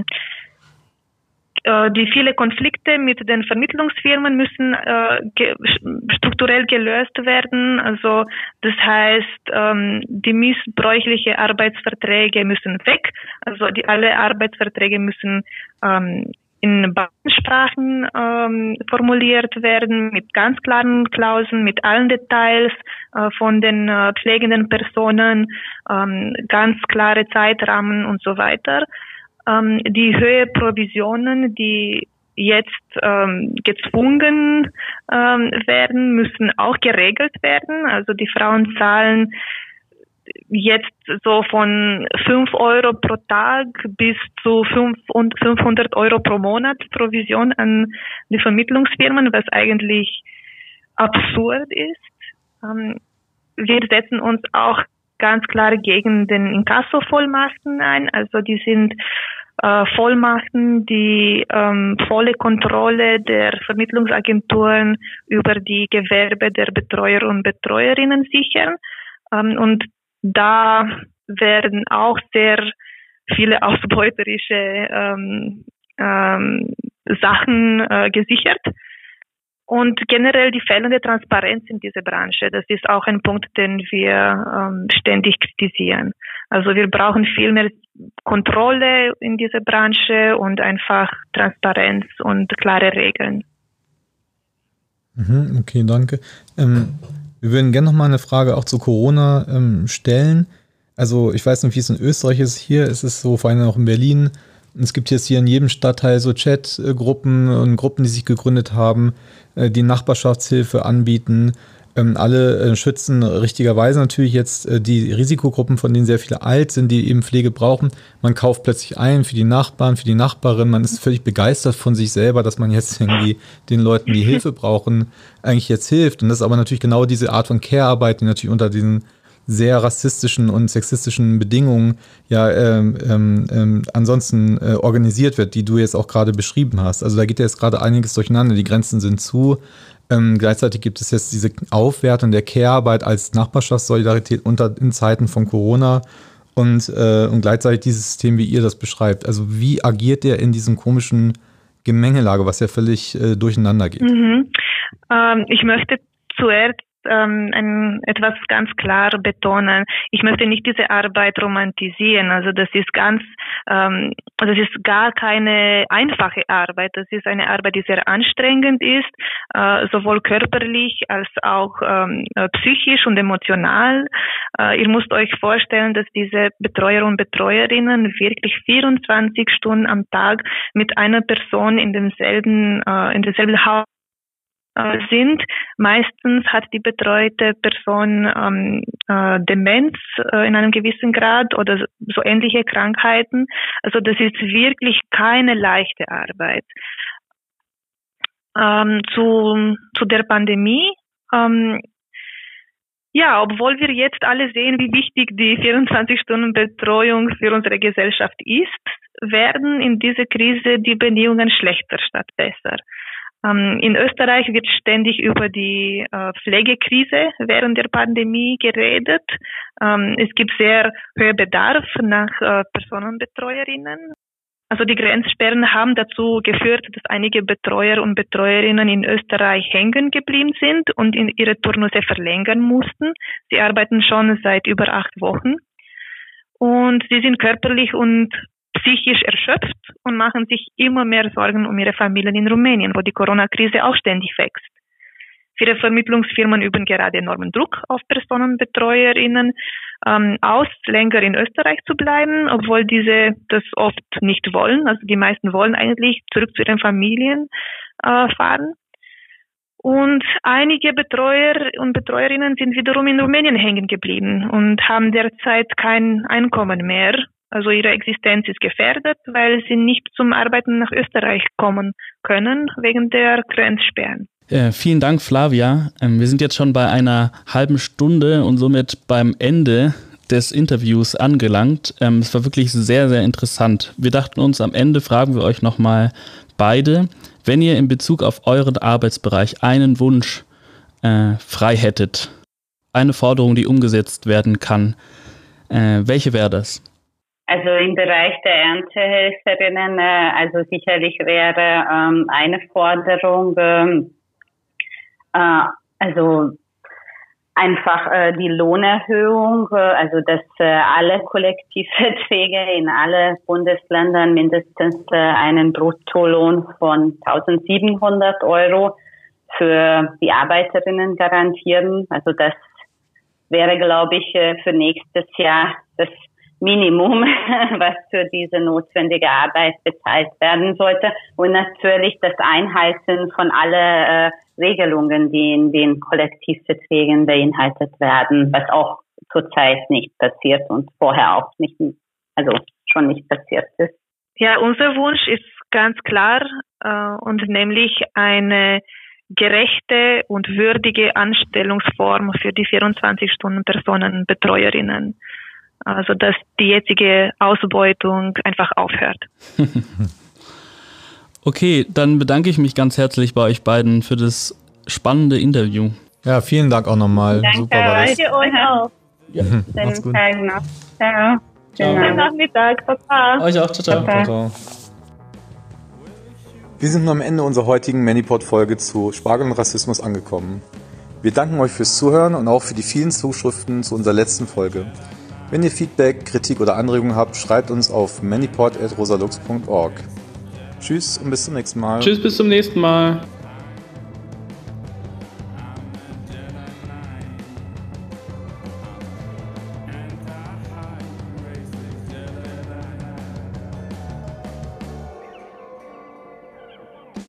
die viele Konflikte mit den Vermittlungsfirmen müssen strukturell gelöst werden. Also das heißt, die missbräuchliche Arbeitsverträge müssen weg. Also alle Arbeitsverträge müssen in Bandsprachen formuliert werden, mit ganz klaren Klauseln, mit allen Details von den pflegenden Personen, ganz klare Zeitrahmen und so weiter. Die Höhe Provisionen, die jetzt gezwungen werden, müssen auch geregelt werden. Also die Frauen zahlen jetzt so von 5 Euro pro Tag bis zu 500 Euro pro Monat Provision an die Vermittlungsfirmen, was eigentlich absurd ist. Wir setzen uns auch ganz klar gegen den Inkasso-Vollmachten ein. Also die sind Vollmachten, die volle Kontrolle der Vermittlungsagenturen über die Gewerbe der Betreuer und Betreuerinnen sichern. Und da werden auch sehr viele ausbeuterische Sachen gesichert. Und generell die fehlende Transparenz in dieser Branche, das ist auch ein Punkt, den wir ständig kritisieren. Also wir brauchen viel mehr Kontrolle in dieser Branche und einfach Transparenz und klare Regeln. Okay, danke. Wir würden gerne noch mal eine Frage auch zu Corona stellen. Also ich weiß nicht, wie es in Österreich ist. Hier ist es so, vor allem auch in Berlin. Es gibt jetzt hier in jedem Stadtteil so Chatgruppen und Gruppen, die sich gegründet haben, die Nachbarschaftshilfe anbieten. Alle schützen richtigerweise natürlich jetzt die Risikogruppen, von denen sehr viele alt sind, die eben Pflege brauchen. Man kauft plötzlich ein für die Nachbarn, für die Nachbarin. Man ist völlig begeistert von sich selber, dass man jetzt irgendwie den Leuten, die Hilfe brauchen, eigentlich jetzt hilft. Und das ist aber natürlich genau diese Art von Care-Arbeit, die natürlich unter diesen sehr rassistischen und sexistischen Bedingungen ja ansonsten organisiert wird, die du jetzt auch gerade beschrieben hast. Also da geht ja jetzt gerade einiges durcheinander, die Grenzen sind zu. Gleichzeitig gibt es jetzt diese Aufwertung der Care-Arbeit als Nachbarschaftssolidarität in Zeiten von Corona und gleichzeitig dieses System, wie ihr das beschreibt. Also wie agiert der in diesem komischen Gemengelage, was ja völlig durcheinander geht? Ich möchte zuerst etwas ganz klar betonen. Ich möchte nicht diese Arbeit romantisieren. Also das ist das ist gar keine einfache Arbeit. Das ist eine Arbeit, die sehr anstrengend ist, sowohl körperlich als auch psychisch und emotional. Ihr müsst euch vorstellen, dass diese Betreuer und Betreuerinnen wirklich 24 Stunden am Tag mit einer Person in demselben Haus sind. Meistens hat die betreute Person Demenz in einem gewissen Grad oder so ähnliche Krankheiten. Also das ist wirklich keine leichte Arbeit. Zu der Pandemie. Ja, obwohl wir jetzt alle sehen, wie wichtig die 24-Stunden-Betreuung für unsere Gesellschaft ist, werden in dieser Krise die Bedingungen schlechter statt besser. In Österreich wird ständig über die Pflegekrise während der Pandemie geredet. Es gibt sehr hohen Bedarf nach Personenbetreuerinnen. Also die Grenzsperren haben dazu geführt, dass einige Betreuer und Betreuerinnen in Österreich hängen geblieben sind und ihre Turnusse verlängern mussten. Sie arbeiten schon seit über 8 Wochen und sie sind körperlich und psychisch erschöpft und machen sich immer mehr Sorgen um ihre Familien in Rumänien, wo die Corona-Krise auch ständig wächst. Viele Vermittlungsfirmen üben gerade enormen Druck auf PersonenbetreuerInnen aus, länger in Österreich zu bleiben, obwohl diese das oft nicht wollen. Also die meisten wollen eigentlich zurück zu ihren Familien fahren. Und einige Betreuer und Betreuerinnen sind wiederum in Rumänien hängen geblieben und haben derzeit kein Einkommen mehr. Also ihre Existenz ist gefährdet, weil sie nicht zum Arbeiten nach Österreich kommen können wegen der Grenzsperren. Vielen Dank, Flavia. Wir sind jetzt schon bei einer halben Stunde und somit beim Ende des Interviews angelangt. Es war wirklich sehr, sehr interessant. Wir dachten uns, am Ende fragen wir euch nochmal beide, wenn ihr in Bezug auf euren Arbeitsbereich einen Wunsch frei hättet, eine Forderung, die umgesetzt werden kann, welche wäre das? Also im Bereich der Erntehelferinnen, also sicherlich wäre eine Forderung, also einfach die Lohnerhöhung, also dass alle Kollektivverträge in alle Bundesländern mindestens einen Bruttolohn von 1.700 € für die Arbeiterinnen garantieren. Also das wäre, glaube ich, für nächstes Jahr das Minimum, was für diese notwendige Arbeit bezahlt werden sollte. Und natürlich das Einhalten von alle Regelungen, die in den Kollektivverträgen beinhaltet werden, was auch zurzeit nicht passiert und vorher auch nicht, also schon nicht passiert ist. Ja, unser Wunsch ist ganz klar und nämlich eine gerechte und würdige Anstellungsform für die 24-Stunden-Personenbetreuerinnen. Also, dass die jetzige Ausbeutung einfach aufhört. Okay, dann bedanke ich mich ganz herzlich bei euch beiden für das spannende Interview. Ja, vielen Dank auch nochmal. Danke, super war das. danke euch auch. Ja. Macht's gut. Tag noch. Ciao. Schönen Nachmittag. Baba. Euch auch, ciao, ciao. Ciao. Wir sind am Ende unserer heutigen Manipod-Folge zu Spargel und Rassismus angekommen. Wir danken euch fürs Zuhören und auch für die vielen Zuschriften zu unserer letzten Folge. Wenn ihr Feedback, Kritik oder Anregungen habt, schreibt uns auf manipod@rosalux.org. Tschüss und bis zum nächsten Mal. Tschüss, bis zum nächsten Mal.